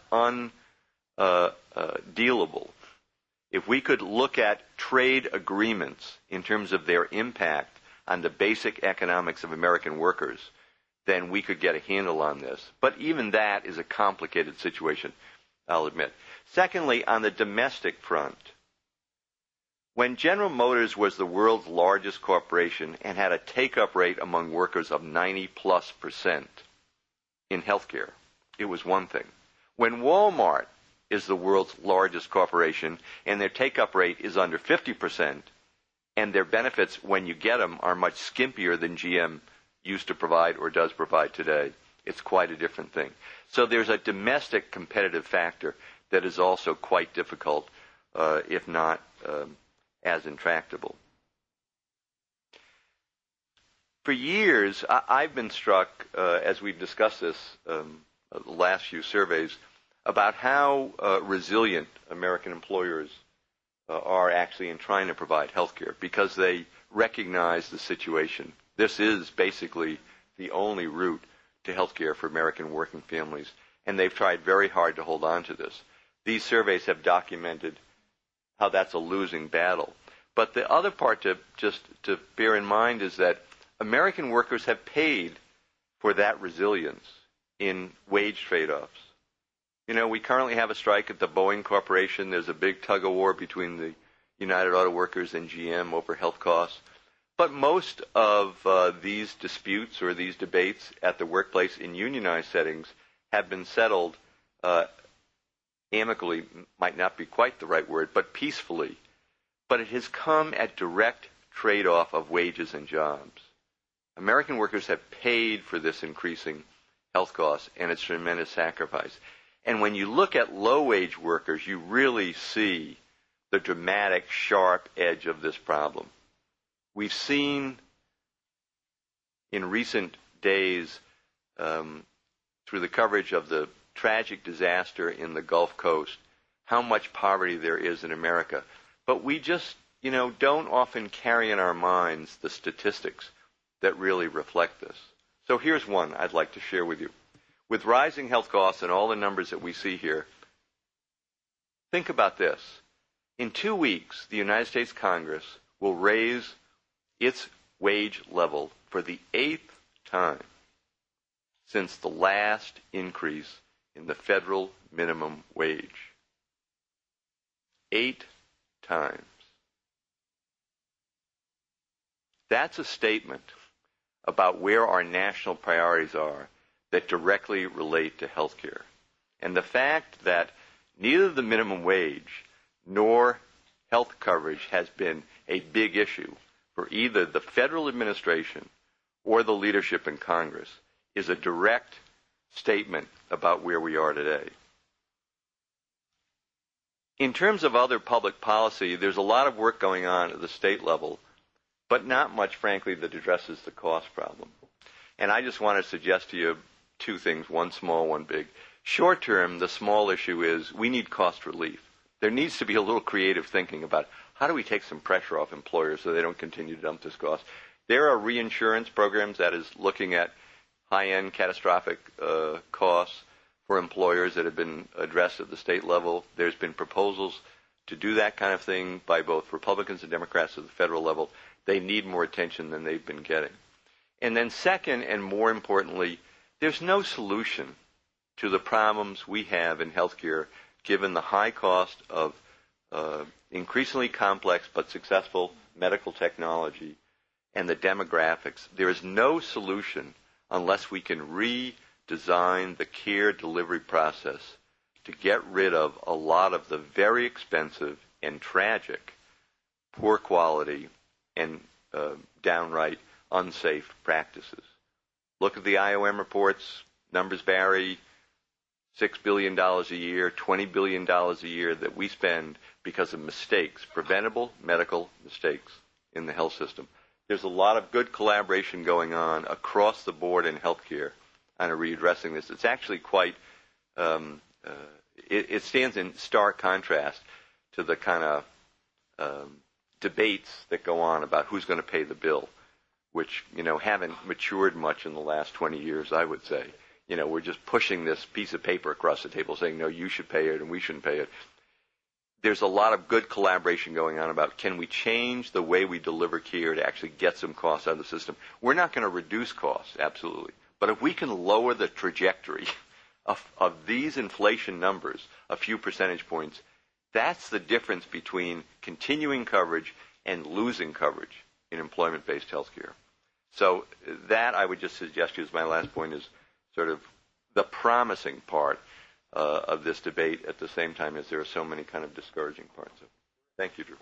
undealable. If we could look at trade agreements in terms of their impact on the basic economics of American workers, then we could get a handle on this. But even that is a complicated situation, I'll admit. Secondly, on the domestic front, when General Motors was the world's largest corporation and had a take-up rate among workers of 90+% in healthcare, it was one thing. When Walmart is the world's largest corporation and their take-up rate is under 50%, and their benefits, when you get them, are much skimpier than GM used to provide or does provide today, it's quite a different thing. So there's a domestic competitive factor that is also quite difficult, if not as intractable. For years, I've been struck, as we've discussed this the last few surveys, about how resilient American employers are actually in trying to provide health care because they recognize the situation. This is basically the only route to health care for American working families, and they've tried very hard to hold on to this. These surveys have documented how that's a losing battle. But the other part to bear in mind is that American workers have paid for that resilience in wage trade-offs. You know, we currently have a strike at the Boeing Corporation. There's a big tug-of-war between the United Auto Workers and GM over health costs. But most of these disputes or these debates at the workplace in unionized settings have been settled amicably, might not be quite the right word, but peacefully. But it has come at direct trade-off of wages and jobs. American workers have paid for this increasing health costs, and it's tremendous sacrifice. And when you look at low-wage workers, you really see the dramatic, sharp edge of this problem. We've seen in recent days, through the coverage of the tragic disaster in the Gulf Coast, how much poverty there is in America. But we just, don't often carry in our minds the statistics that really reflect this. So here's one I'd like to share with you. With rising health costs and all the numbers that we see here, think about this. In 2 weeks, the United States Congress will raise its wage level for the 8th time since the last increase in the federal minimum wage. 8 times. That's a statement about where our national priorities are that directly relate to health care. And the fact that neither the minimum wage nor health coverage has been a big issue for either the federal administration or the leadership in Congress is a direct statement about where we are today. In terms of other public policy, there's a lot of work going on at the state level, but not much, frankly, that addresses the cost problem. And I just want to suggest to you 2 things, one small, one big. Short term, the small issue is we need cost relief. There needs to be a little creative thinking about how do we take some pressure off employers so they don't continue to dump this cost. There are reinsurance programs that is looking at high-end catastrophic costs for employers that have been addressed at the state level. There's been proposals to do that kind of thing by both Republicans and Democrats at the federal level. They need more attention than they've been getting. And then second, and more importantly, there's no solution to the problems we have in healthcare given the high cost of increasingly complex but successful medical technology and the demographics. There is no solution unless we can redesign the care delivery process to get rid of a lot of the very expensive and tragic poor quality and downright unsafe practices. Look at the IOM reports. Numbers vary. $6 billion a year, $20 billion a year that we spend because of mistakes, preventable medical mistakes in the health system. There's a lot of good collaboration going on across the board in healthcare on readdressing this. It's actually quite, it stands in stark contrast to the kind of debates that go on about who's going to pay the bill, which, haven't matured much in the last 20 years, I would say. We're just pushing this piece of paper across the table saying, no, you should pay it and we shouldn't pay it. There's a lot of good collaboration going on about can we change the way we deliver care to actually get some costs out of the system. We're not going to reduce costs, absolutely, But if we can lower the trajectory of these inflation numbers a few percentage points, that's the difference between continuing coverage and losing coverage in employment-based health care. So that I would just suggest to you as my last point is sort of the promising part of this debate at the same time as there are so many kind of discouraging parts of it. Thank you, Drew.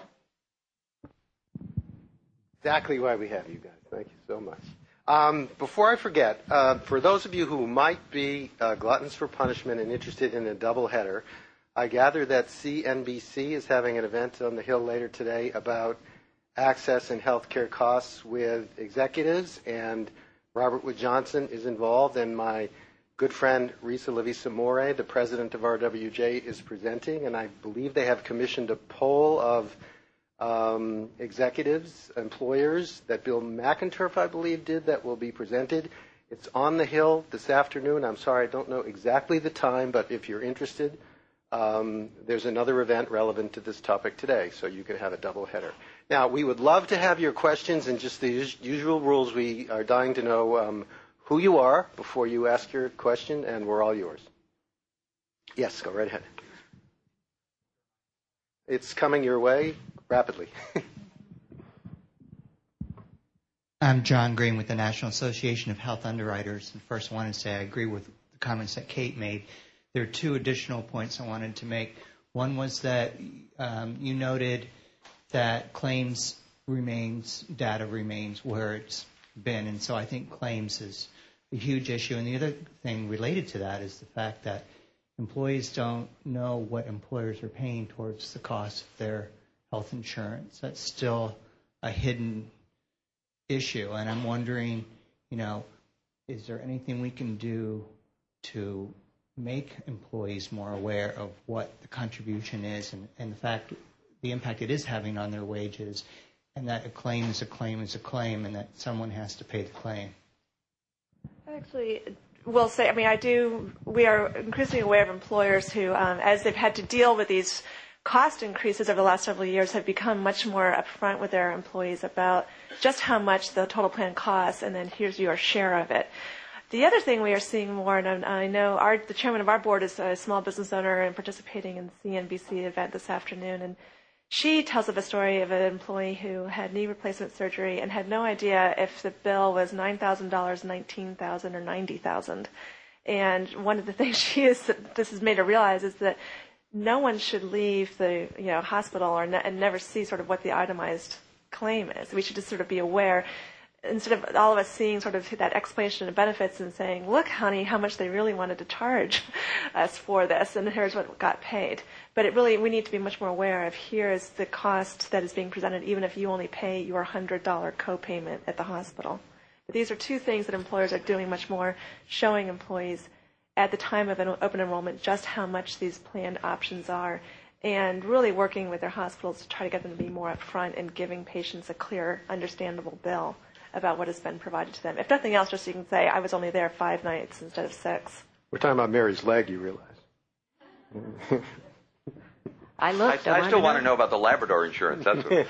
Exactly why we have you guys. Thank you so much. Before I forget, for those of you who might be gluttons for punishment and interested in a doubleheader, I gather that CNBC is having an event on the Hill later today about access and healthcare costs with executives, and Robert Wood Johnson is involved, and my good friend Risa Lavisa-More, the president of RWJ, is presenting, and I believe they have commissioned a poll of executives, employers, that Bill McInturff, I believe, did, that will be presented. It's on the Hill this afternoon. I'm sorry, I don't know exactly the time, but if you're interested, there's another event relevant to this topic today, so you can have a double header. Now, we would love to have your questions, and just the usual rules. We are dying to know who you are before you ask your question, and we're all yours. Yes, go right ahead. It's coming your way rapidly. I'm John Green with the National Association of Health Underwriters. And first I want to say I agree with the comments that Kate made. There are two additional points I wanted to make. One was that you noted that claims data remains where it's been. And so I think claims is a huge issue. And the other thing related to that is the fact that employees don't know what employers are paying towards the cost of their health insurance. That's still a hidden issue. And I'm wondering, is there anything we can do to make employees more aware of what the contribution is and the impact it is having on their wages, and that a claim is a claim is a claim, and that someone has to pay the claim? I actually will say, we are increasingly aware of employers who, as they've had to deal with these cost increases over the last several years, have become much more upfront with their employees about just how much the total plan costs, and then here's your share of it. The other thing we are seeing more, and I know the chairman of our board is a small business owner and participating in the CNBC event this afternoon, and she tells of a story of an employee who had knee replacement surgery and had no idea if the bill was $9,000, $19,000, or $90,000. And one of the things this has made her realize is that no one should leave the hospital and never see sort of what the itemized claim is. We should just sort of be aware, instead of all of us seeing sort of that explanation of benefits and saying, look, honey, how much they really wanted to charge us for this, and here's what got paid. But we need to be much more aware of, here's the cost that is being presented, even if you only pay your $100 copayment at the hospital. But these are two things that employers are doing much more, showing employees at the time of an open enrollment just how much these planned options are, and really working with their hospitals to try to get them to be more upfront and giving patients a clear, understandable bill about what has been provided to them. If nothing else, just so you can say, I was only there 5 nights instead of 6. We're talking about Mary's leg, you realize. I still want to know about the Labrador insurance. That's what.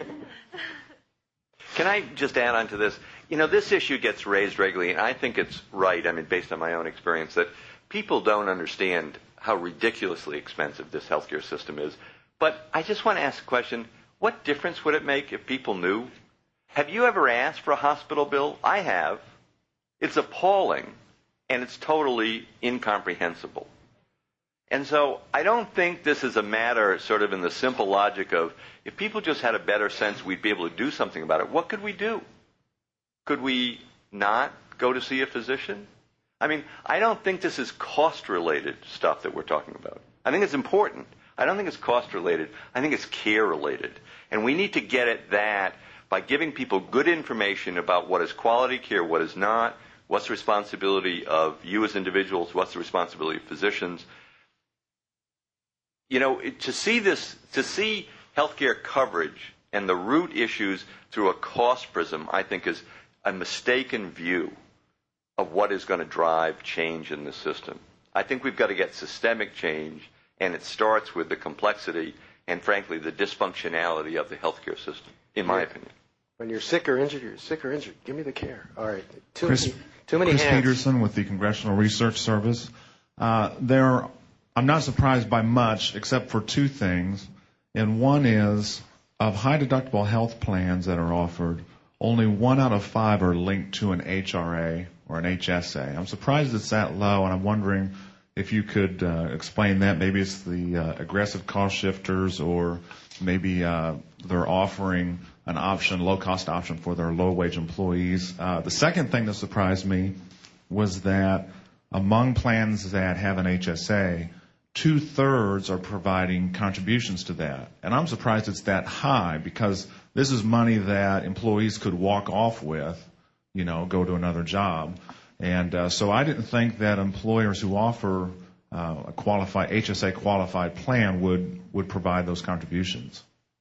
Can I just add on to this? This issue gets raised regularly, and I think it's right, based on my own experience, that people don't understand how ridiculously expensive this healthcare system is. But I just want to ask a question. What difference would it make if people knew? Have you ever asked for a hospital bill? I have. It's appalling, and it's totally incomprehensible. And so I don't think this is a matter sort of in the simple logic of, if people just had a better sense, we'd be able to do something about it. What could we do? Could we not go to see a physician? I don't think this is cost-related stuff that we're talking about. I think it's important. I don't think it's cost-related. I think it's care-related. And we need to get at that by giving people good information about what is quality care, what is not, what's the responsibility of you as individuals, what's the responsibility of physicians. To see healthcare coverage and the root issues through a cost prism, I think, is a mistaken view of what is going to drive change in the system. I think we've got to get systemic change, and it starts with the complexity and, frankly, the dysfunctionality of the healthcare system, in my opinion. When you're sick or injured, you're sick or injured. Give me the care. All right. Too many Chris hands. Peterson with the Congressional Research Service. I'm not surprised by much except for two things. And one is, of high deductible health plans that are offered, only 1 out of 5 are linked to an HRA or an HSA. I'm surprised it's that low, and I'm wondering if you could explain that. Maybe it's the aggressive cost shifters, or maybe they're offering an option, low-cost option for their low-wage employees. The second thing that surprised me was that among plans that have an HSA, 2/3 are providing contributions to that. And I'm surprised it's that high, because this is money that employees could walk off with, go to another job. And so I didn't think that employers who offer a qualified HSA qualified plan would provide those contributions.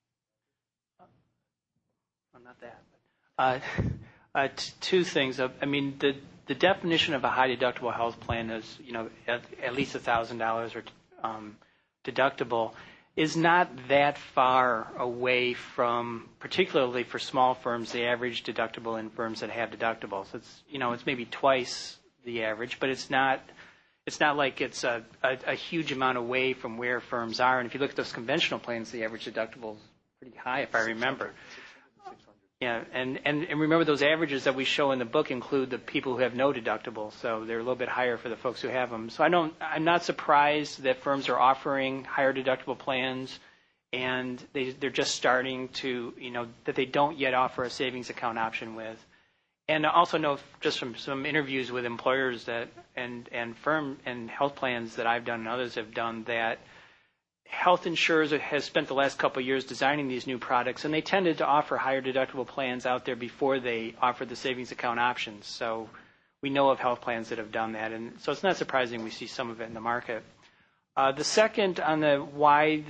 I'm not that. Two things. I mean, the definition of a high deductible health plan is, at least $1,000 or deductible, is not that far away from, particularly for small firms, the average deductible in firms that have deductibles. It's maybe twice the average, but it's not like it's a huge amount away from where firms are. And if you look at those conventional plans, the average deductible is pretty high, if I remember. Yeah, and remember, those averages that we show in the book include the people who have no deductible, so they're a little bit higher for the folks who have them. So I'm not surprised that firms are offering higher deductible plans, and they're just starting to, that they don't yet offer a savings account option with. And I also know just from some interviews with employers and health plans that I've done and others have done, that health insurers has spent the last couple of years designing these new products, and they tended to offer higher deductible plans out there before they offered the savings account options. So we know of health plans that have done that, and so it's not surprising we see some of it in the market. The second on why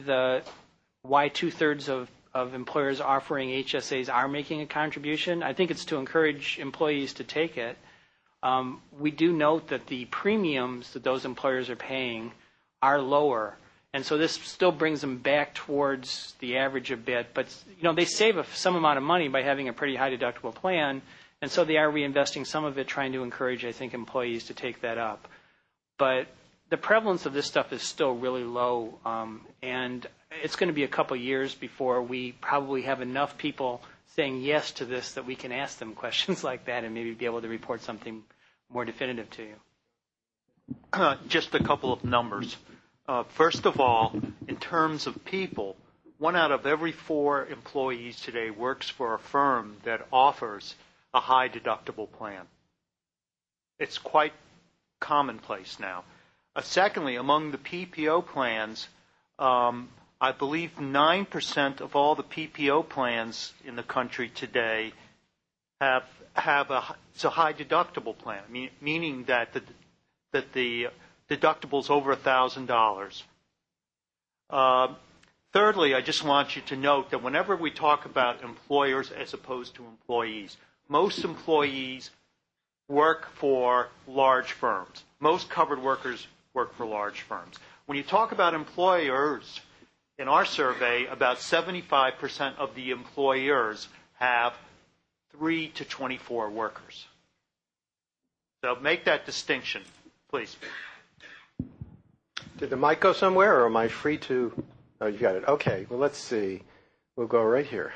2/3 of employers offering HSAs are making a contribution, I think it's to encourage employees to take it. We do note that the premiums that those employers are paying are lower. And so this still brings them back towards the average a bit. But, they save some amount of money by having a pretty high deductible plan. And so they are reinvesting some of it, trying to encourage, I think, employees to take that up. But the prevalence of this stuff is still really low. And it's going to be a couple years before we probably have enough people saying yes to this that we can ask them questions like that and maybe be able to report something more definitive to you. Just a couple of numbers. First of all, in terms of people, 1 out of every 4 employees today works for a firm that offers a high deductible plan. It's quite commonplace now. Secondly, among the PPO plans, I believe 9% of all the PPO plans in the country today have it's a high deductible plan, meaning that the deductibles over $1,000. Thirdly, I just want you to note that whenever we talk about employers as opposed to employees, most employees work for large firms. Most covered workers work for large firms. When you talk about employers, in our survey, about 75% of the employers have 3 to 24 workers. So make that distinction, please. Did the mic go somewhere, or am I free to? Oh, you got it. Okay, well, let's see. We'll go right here.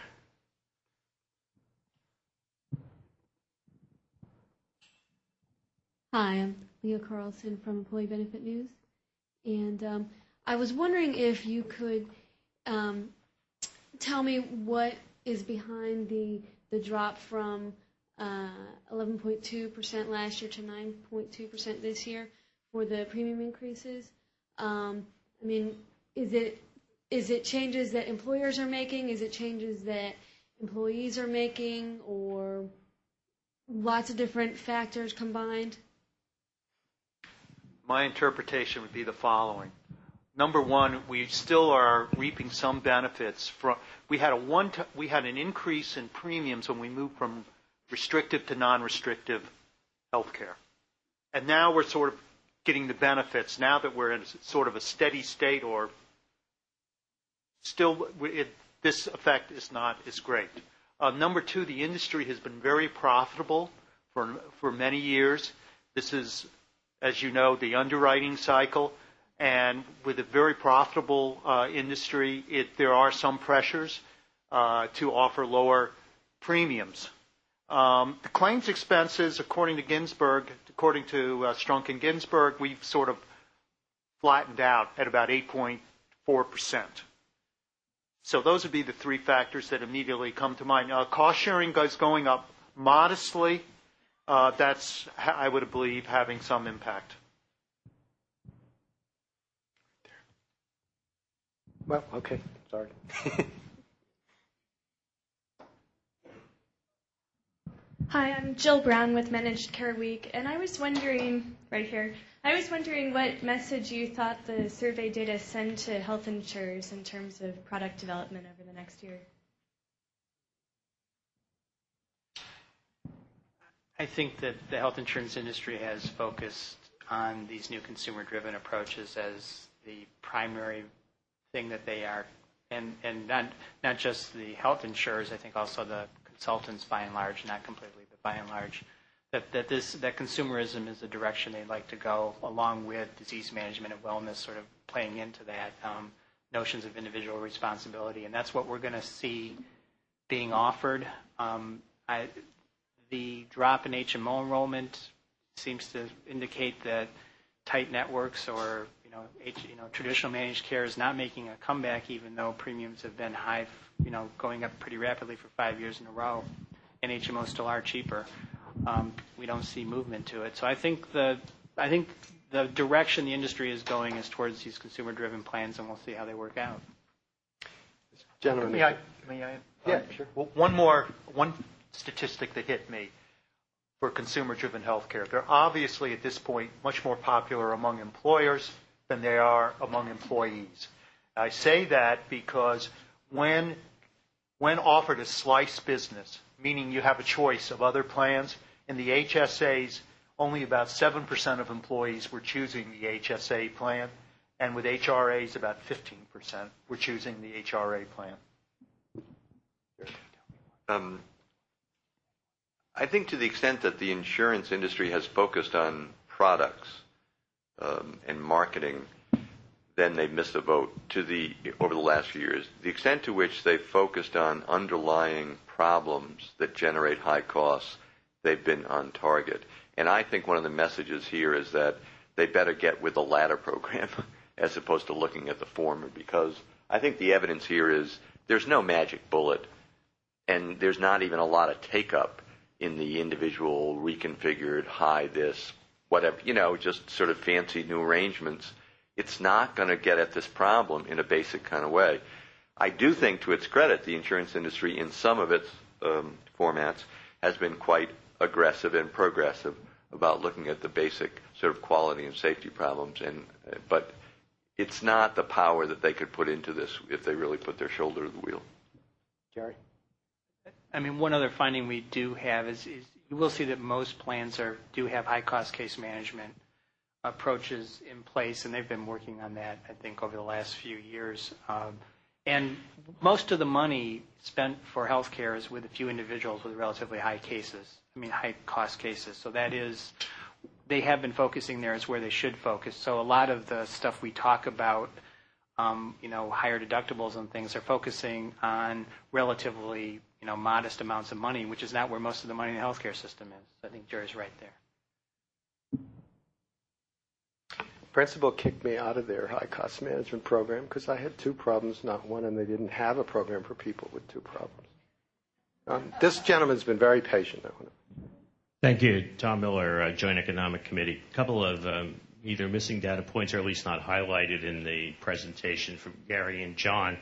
Hi, I'm Leah Carlson from Employee Benefit News. And I was wondering if you could tell me what is behind the drop from 11.2% last year to 9.2% this year for the premium increases. Is it changes that employers are making? Is it changes that employees are making, or lots of different factors combined? My interpretation would be the following. Number one, we still are reaping some benefits from. We had an increase in premiums when we moved from restrictive to non-restrictive health care, and now we're sort of getting the benefits now that we're in sort of a steady state, or still this effect is not as great. Number two, the industry has been very profitable for many years. This is, as you know, the underwriting cycle. And with a very profitable industry, there are some pressures to offer lower premiums. The claims expenses, according to Strunk and Ginsburg, we've sort of flattened out at about 8.4%. So those would be the three factors that immediately come to mind. Cost sharing is going up modestly. That's, I would believe, having some impact. Well, okay, sorry. Hi, I'm Jill Brown with Managed Care Week, and I was wondering, what message you thought the survey data send to health insurers in terms of product development over the next year. I think that the health insurance industry has focused on these new consumer-driven approaches as the primary thing that they are, and not just the health insurers, I think also the consultants by and large, not completely, but by and large, that consumerism is the direction they'd like to go, along with disease management and wellness sort of playing into that, notions of individual responsibility, and that's what we're going to see being offered. The drop in HMO enrollment seems to indicate that tight networks or traditional managed care is not making a comeback, even though premiums have been high, going up pretty rapidly for 5 years in a row, and HMOs still are cheaper. We don't see movement to it. So I think the direction the industry is going is towards these consumer-driven plans, and we'll see how they work out. Gentlemen, may I? Yeah, sure. One statistic that hit me for consumer-driven healthcare. They're obviously at this point much more popular among employers than they are among employees. I say that because when offered a slice business, meaning you have a choice of other plans, in the HSAs, only about 7% of employees were choosing the HSA plan, and with HRAs, about 15% were choosing the HRA plan. I think to the extent that the insurance industry has focused on products and marketing, then they've missed a vote over the last few years. The extent to which they've focused on underlying problems that generate high costs, they've been on target. And I think one of the messages here is that they better get with the latter program as opposed to looking at the former, because I think the evidence here is there's no magic bullet, and there's not even a lot of take-up in the individual reconfigured high this, whatever, just sort of fancy new arrangements. It's not going to get at this problem in a basic kind of way. I do think, to its credit, the insurance industry in some of its formats has been quite aggressive and progressive about looking at the basic sort of quality and safety problems. But it's not the power that they could put into this if they really put their shoulder to the wheel. Gary? I mean, one other finding we do have is you will see that most plans do have high-cost case management approaches in place, and they've been working on that, I think, over the last few years. And most of the money spent for healthcare is with a few individuals with relatively high-cost cases. So that is, they have been focusing there is where they should focus. So a lot of the stuff we talk about, higher deductibles and things, are focusing on relatively, modest amounts of money, which is not where most of the money in the healthcare system is. I think Jerry's right there. Principal kicked me out of their high-cost management program because I had two problems, not one, and they didn't have a program for people with two problems. This gentleman's been very patient. Thank you. Tom Miller, Joint Economic Committee. A couple of either missing data points or at least not highlighted in the presentation from Gary and John.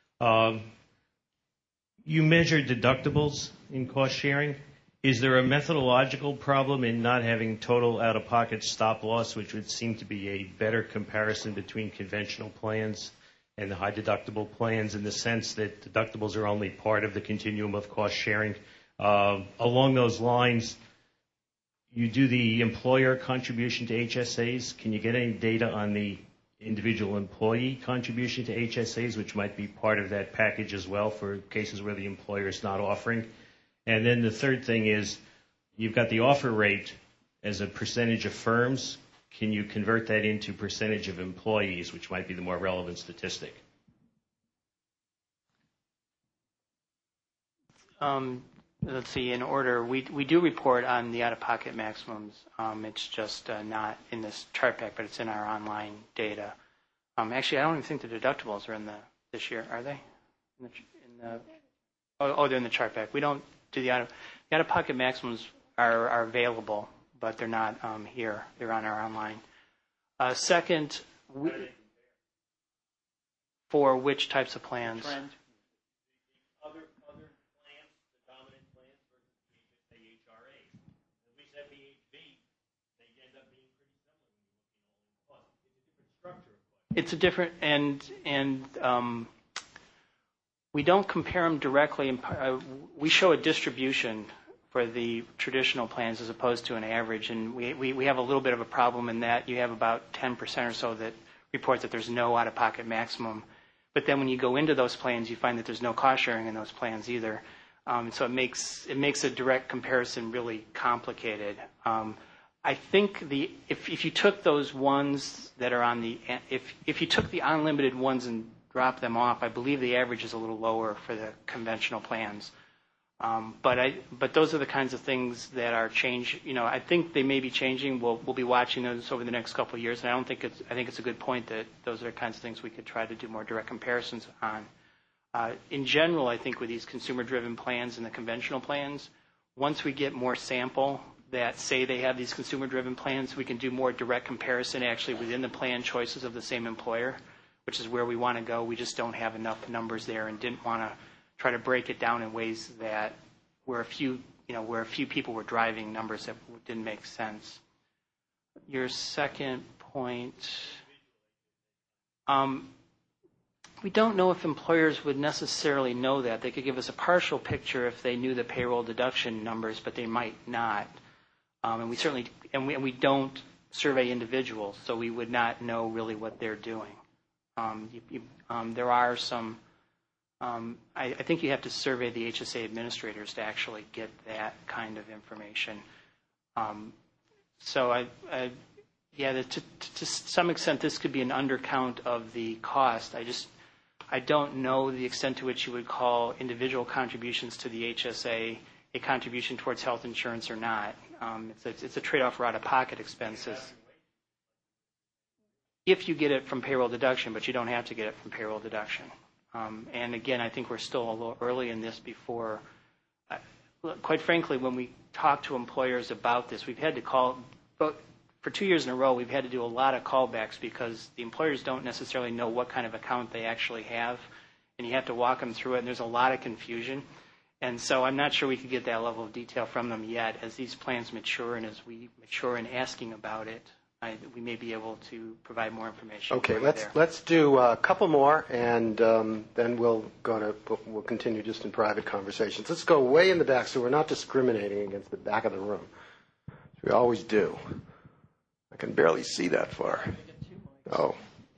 You measured deductibles in cost sharing. Is there a methodological problem in not having total out-of-pocket stop loss, which would seem to be a better comparison between conventional plans and the high deductible plans, in the sense that deductibles are only part of the continuum of cost sharing? Along those lines, you do the employer contribution to HSAs. Can you get any data on the individual employee contribution to HSAs, which might be part of that package as well for cases where the employer is not offering. And then the third thing is you've got the offer rate as a percentage of firms. Can you convert that into percentage of employees, which might be the more relevant statistic? Let's see, in order, we do report on the out-of-pocket maximums. It's just not in this chart pack, but it's in our online data. Actually, I don't even think the deductibles are in this year, are they? They're in the chart pack. We don't do the out-of-pocket maximums are available, but they're not here. They're on our online. Second, for which types of plans? It's a different, and we don't compare them directly. We show a distribution for the traditional plans as opposed to an average, and we have a little bit of a problem in that you have about 10% or so that report that there's no out-of-pocket maximum. But then when you go into those plans, you find that there's no cost sharing in those plans either. So it makes a direct comparison really complicated. I think if you took those ones that are on if you took the unlimited ones and dropped them off, I believe the average is a little lower for the conventional plans. But those are the kinds of things that are changed. I think they may be changing. We'll be watching those over the next couple of years, and I think it's a good point that those are the kinds of things we could try to do more direct comparisons on. In general, I think with these consumer-driven plans and the conventional plans, once we get more sample that say they have these consumer-driven plans, we can do more direct comparison actually within the plan choices of the same employer, which is where we want to go. We just don't have enough numbers there and didn't want to try to break it down in ways that where a few people were driving numbers that didn't make sense. Your second point, we don't know if employers would necessarily know that. They could give us a partial picture if they knew the payroll deduction numbers, but they might not. And we certainly, and we don't survey individuals, so we would not know really what they're doing. There are some, I think you have to survey the HSA administrators to actually get that kind of information. To some extent, this could be an undercount of the cost. I don't know the extent to which you would call individual contributions to the HSA a contribution towards health insurance or not. It's a trade-off for out-of-pocket expenses. If you get it from payroll deduction, but you don't have to get it from payroll deduction. And again, I think we're still a little early in this before. Quite frankly, when we talk to employers about this, we've had to call, but for 2 years in a row, we've had to do a lot of callbacks because the employers don't necessarily know what kind of account they actually have, and you have to walk them through it, and there's a lot of confusion. And so I'm not sure we could get that level of detail from them yet. As these plans mature and as we mature in asking about it, we may be able to provide more information. Okay, let's do a couple more, and then we'll continue just in private conversations. Let's go way in the back so we're not discriminating against the back of the room. We always do. I can barely see that far. Oh.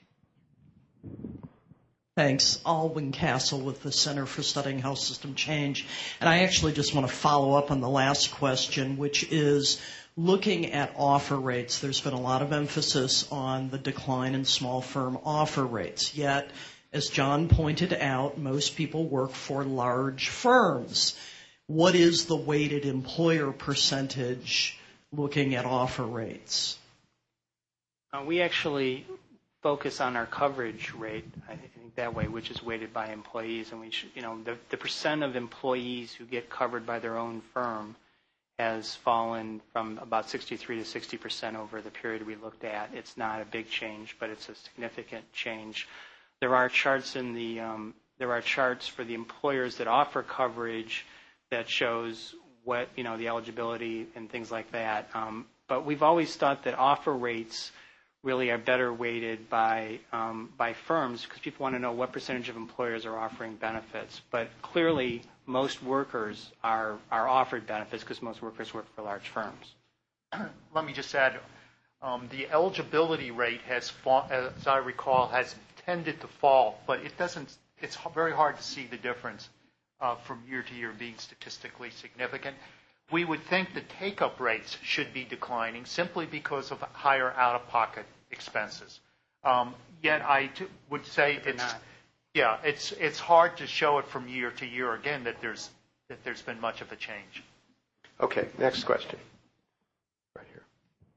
Thanks. Alwyn Castle with the Center for Studying Health System Change. And I actually just want to follow up on the last question, which is looking at offer rates. There's been a lot of emphasis on the decline in small firm offer rates. Yet, as John pointed out, most people work for large firms. What is the weighted employer percentage looking at offer rates? We actually focus on our coverage rate, I think that way, which is weighted by employees. And we should, the percent of employees who get covered by their own firm has fallen from about 63 to 60% over the period we looked at. It's not a big change, but it's a significant change. There are charts for the employers that offer coverage that shows what the eligibility and things like that. But we've always thought that offer rates really are better weighted by firms because people want to know what percentage of employers are offering benefits. But clearly, most workers are offered benefits because most workers work for large firms. Let me just add, The eligibility rate has, as I recall, has tended to fall, but it doesn't. It's very hard to see the difference from year to year being statistically significant. We would think the take-up rates should be declining simply because of higher out-of-pocket expenses. Yet I would say it's hard to show it from year to year again that there's been much of a change. Okay, next question. Right here.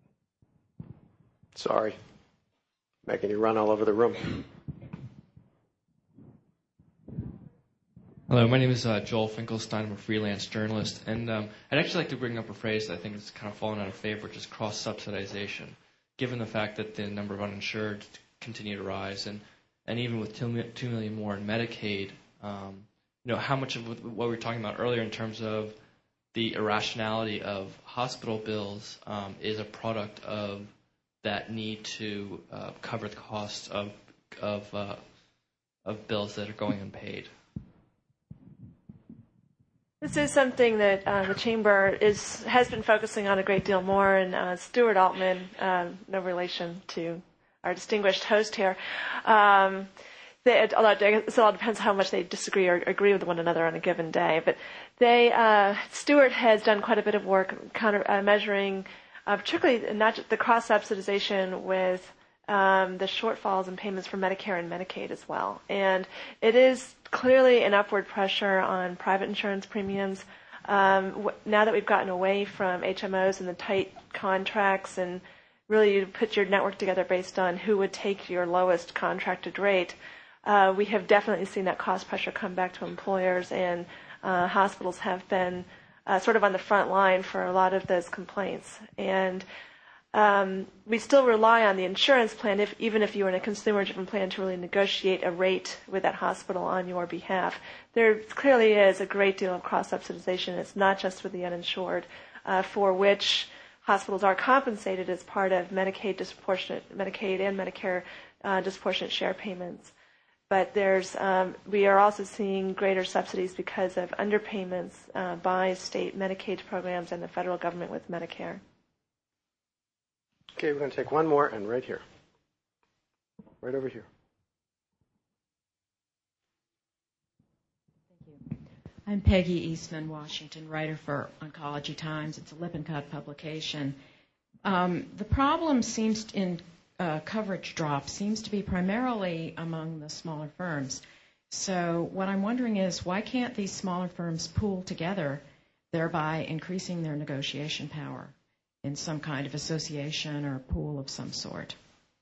Sorry, making you run all over the room. Hello, my name is Joel Finkelstein. I'm a freelance journalist, and I'd actually like to bring up a phrase that I think has kind of fallen out of favor, which is cross-subsidization. Given the fact that the number of uninsured continue to rise, and even with 2 million more in Medicaid, how much of what we were talking about earlier in terms of the irrationality of hospital bills is a product of that need to cover the costs of bills that are going unpaid. This is something that the Chamber has been focusing on a great deal more, and Stuart Altman, no relation to our distinguished host here, although it all depends how much they disagree or agree with one another on a given day. But Stuart has done quite a bit of work measuring, particularly not just the cross-subsidization with the shortfalls in payments for Medicare and Medicaid as well. And it is clearly an upward pressure on private insurance premiums. Now that we've gotten away from HMOs and the tight contracts, and really you put your network together based on who would take your lowest contracted rate, we have definitely seen that cost pressure come back to employers, and hospitals have been sort of on the front line for a lot of those complaints. And we still rely on the insurance plan, even if you're in a consumer-driven plan, to really negotiate a rate with that hospital on your behalf. There clearly is a great deal of cross-subsidization. It's not just for the uninsured, for which hospitals are compensated as part of Medicaid and Medicare disproportionate share payments. But we are also seeing greater subsidies because of underpayments by state Medicaid programs and the federal government with Medicare. Okay, we're going to take one more, and right here. Right over here. Thank you. I'm Peggy Eastman, Washington, writer for Oncology Times. It's a Lippincott publication. The problem in coverage drop seems to be primarily among the smaller firms. So what I'm wondering is, why can't these smaller firms pool together, thereby increasing their negotiation power in some kind of association or pool of some sort?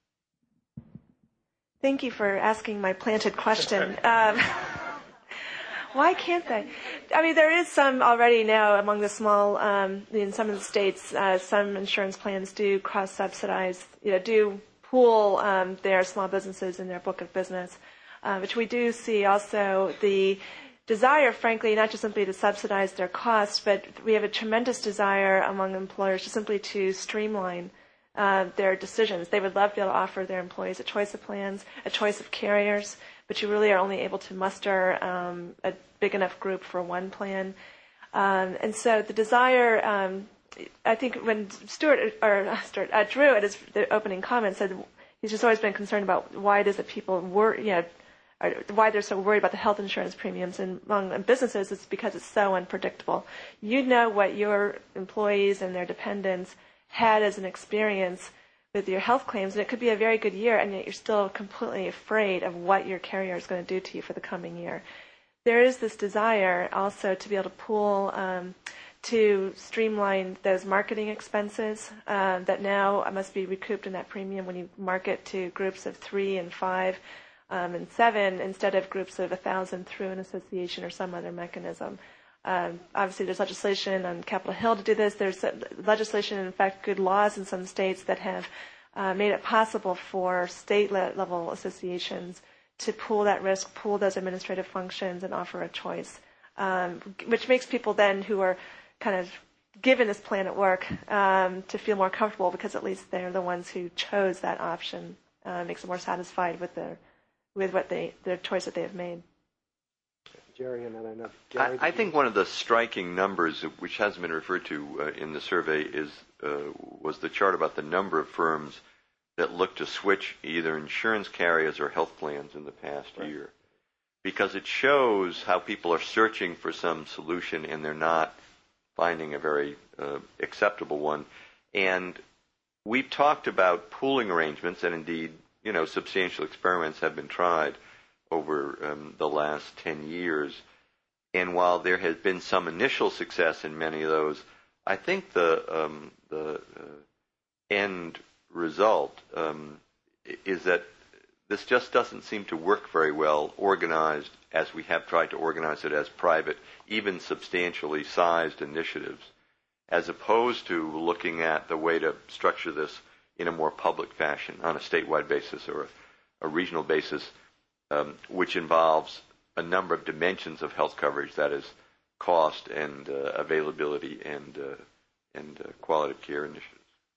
Thank you for asking my planted question. Why can't they? I mean, there is some already now among the small, in some of the states, some insurance plans do cross-subsidize, do pool their small businesses in their book of business, which we do see also the desire, frankly, not just simply to subsidize their costs, but we have a tremendous desire among employers just simply to streamline their decisions. They would love to be able to offer their employees a choice of plans, a choice of carriers, but you really are only able to muster a big enough group for one plan. And so the desire, I think when Drew at his opening comment said he's just always been concerned about why it is that people why they're so worried about the health insurance premiums. And among businesses, it's because it's so unpredictable. You know what your employees and their dependents had as an experience with your health claims, and it could be a very good year, and yet you're still completely afraid of what your carrier is going to do to you for the coming year. There is this desire also to be able to pool, to streamline those marketing expenses that now must be recouped in that premium when you market to groups of 3 and 5 and 7 instead of groups of 1,000 through an association or some other mechanism. Obviously, there's legislation on Capitol Hill to do this. There's legislation, in fact, good laws in some states that have made it possible for state-level associations to pool that risk, pool those administrative functions, and offer a choice, which makes people then who are kind of given this plan at work to feel more comfortable because at least they're the ones who chose that option. Makes them more satisfied with their choice that they have made. Jerry, and then I know Gary. I think one of the striking numbers, which hasn't been referred to in the survey, was the chart about the number of firms that look to switch either insurance carriers or health plans in the past year. Because it shows how people are searching for some solution and they're not finding a very acceptable one. And we've talked about pooling arrangements, and indeed, substantial experiments have been tried over the last 10 years. And while there has been some initial success in many of those, I think the end result is that this just doesn't seem to work very well organized as we have tried to organize it as private, even substantially sized initiatives, as opposed to looking at the way to structure this in a more public fashion on a statewide basis or a regional basis, which involves a number of dimensions of health coverage, that is cost and availability and quality of care initiatives.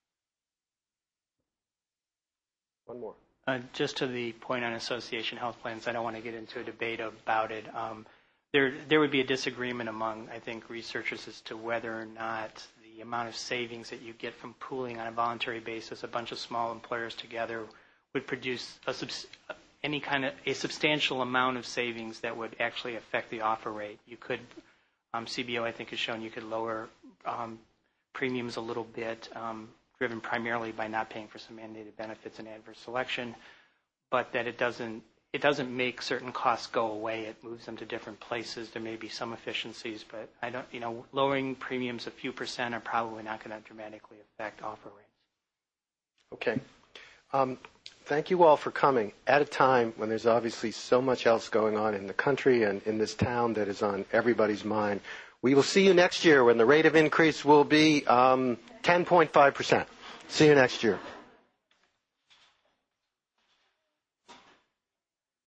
One more. Just to the point on association health plans, I don't want to get into a debate about it. There would be a disagreement among, I think, researchers as to whether or not the amount of savings that you get from pooling on a voluntary basis, a bunch of small employers together, would produce a substantial amount of savings that would actually affect the offer rate. You could, CBO I think has shown you could lower premiums a little bit, driven primarily by not paying for some mandated benefits and adverse selection, but that it doesn't make certain costs go away. It moves them to different places. There may be some efficiencies, but lowering premiums a few percent are probably not going to dramatically affect offer rates. Okay. Thank you all for coming at a time when there's obviously so much else going on in the country and in this town that is on everybody's mind. We will see you next year when the rate of increase will be 10.5%. See you next year.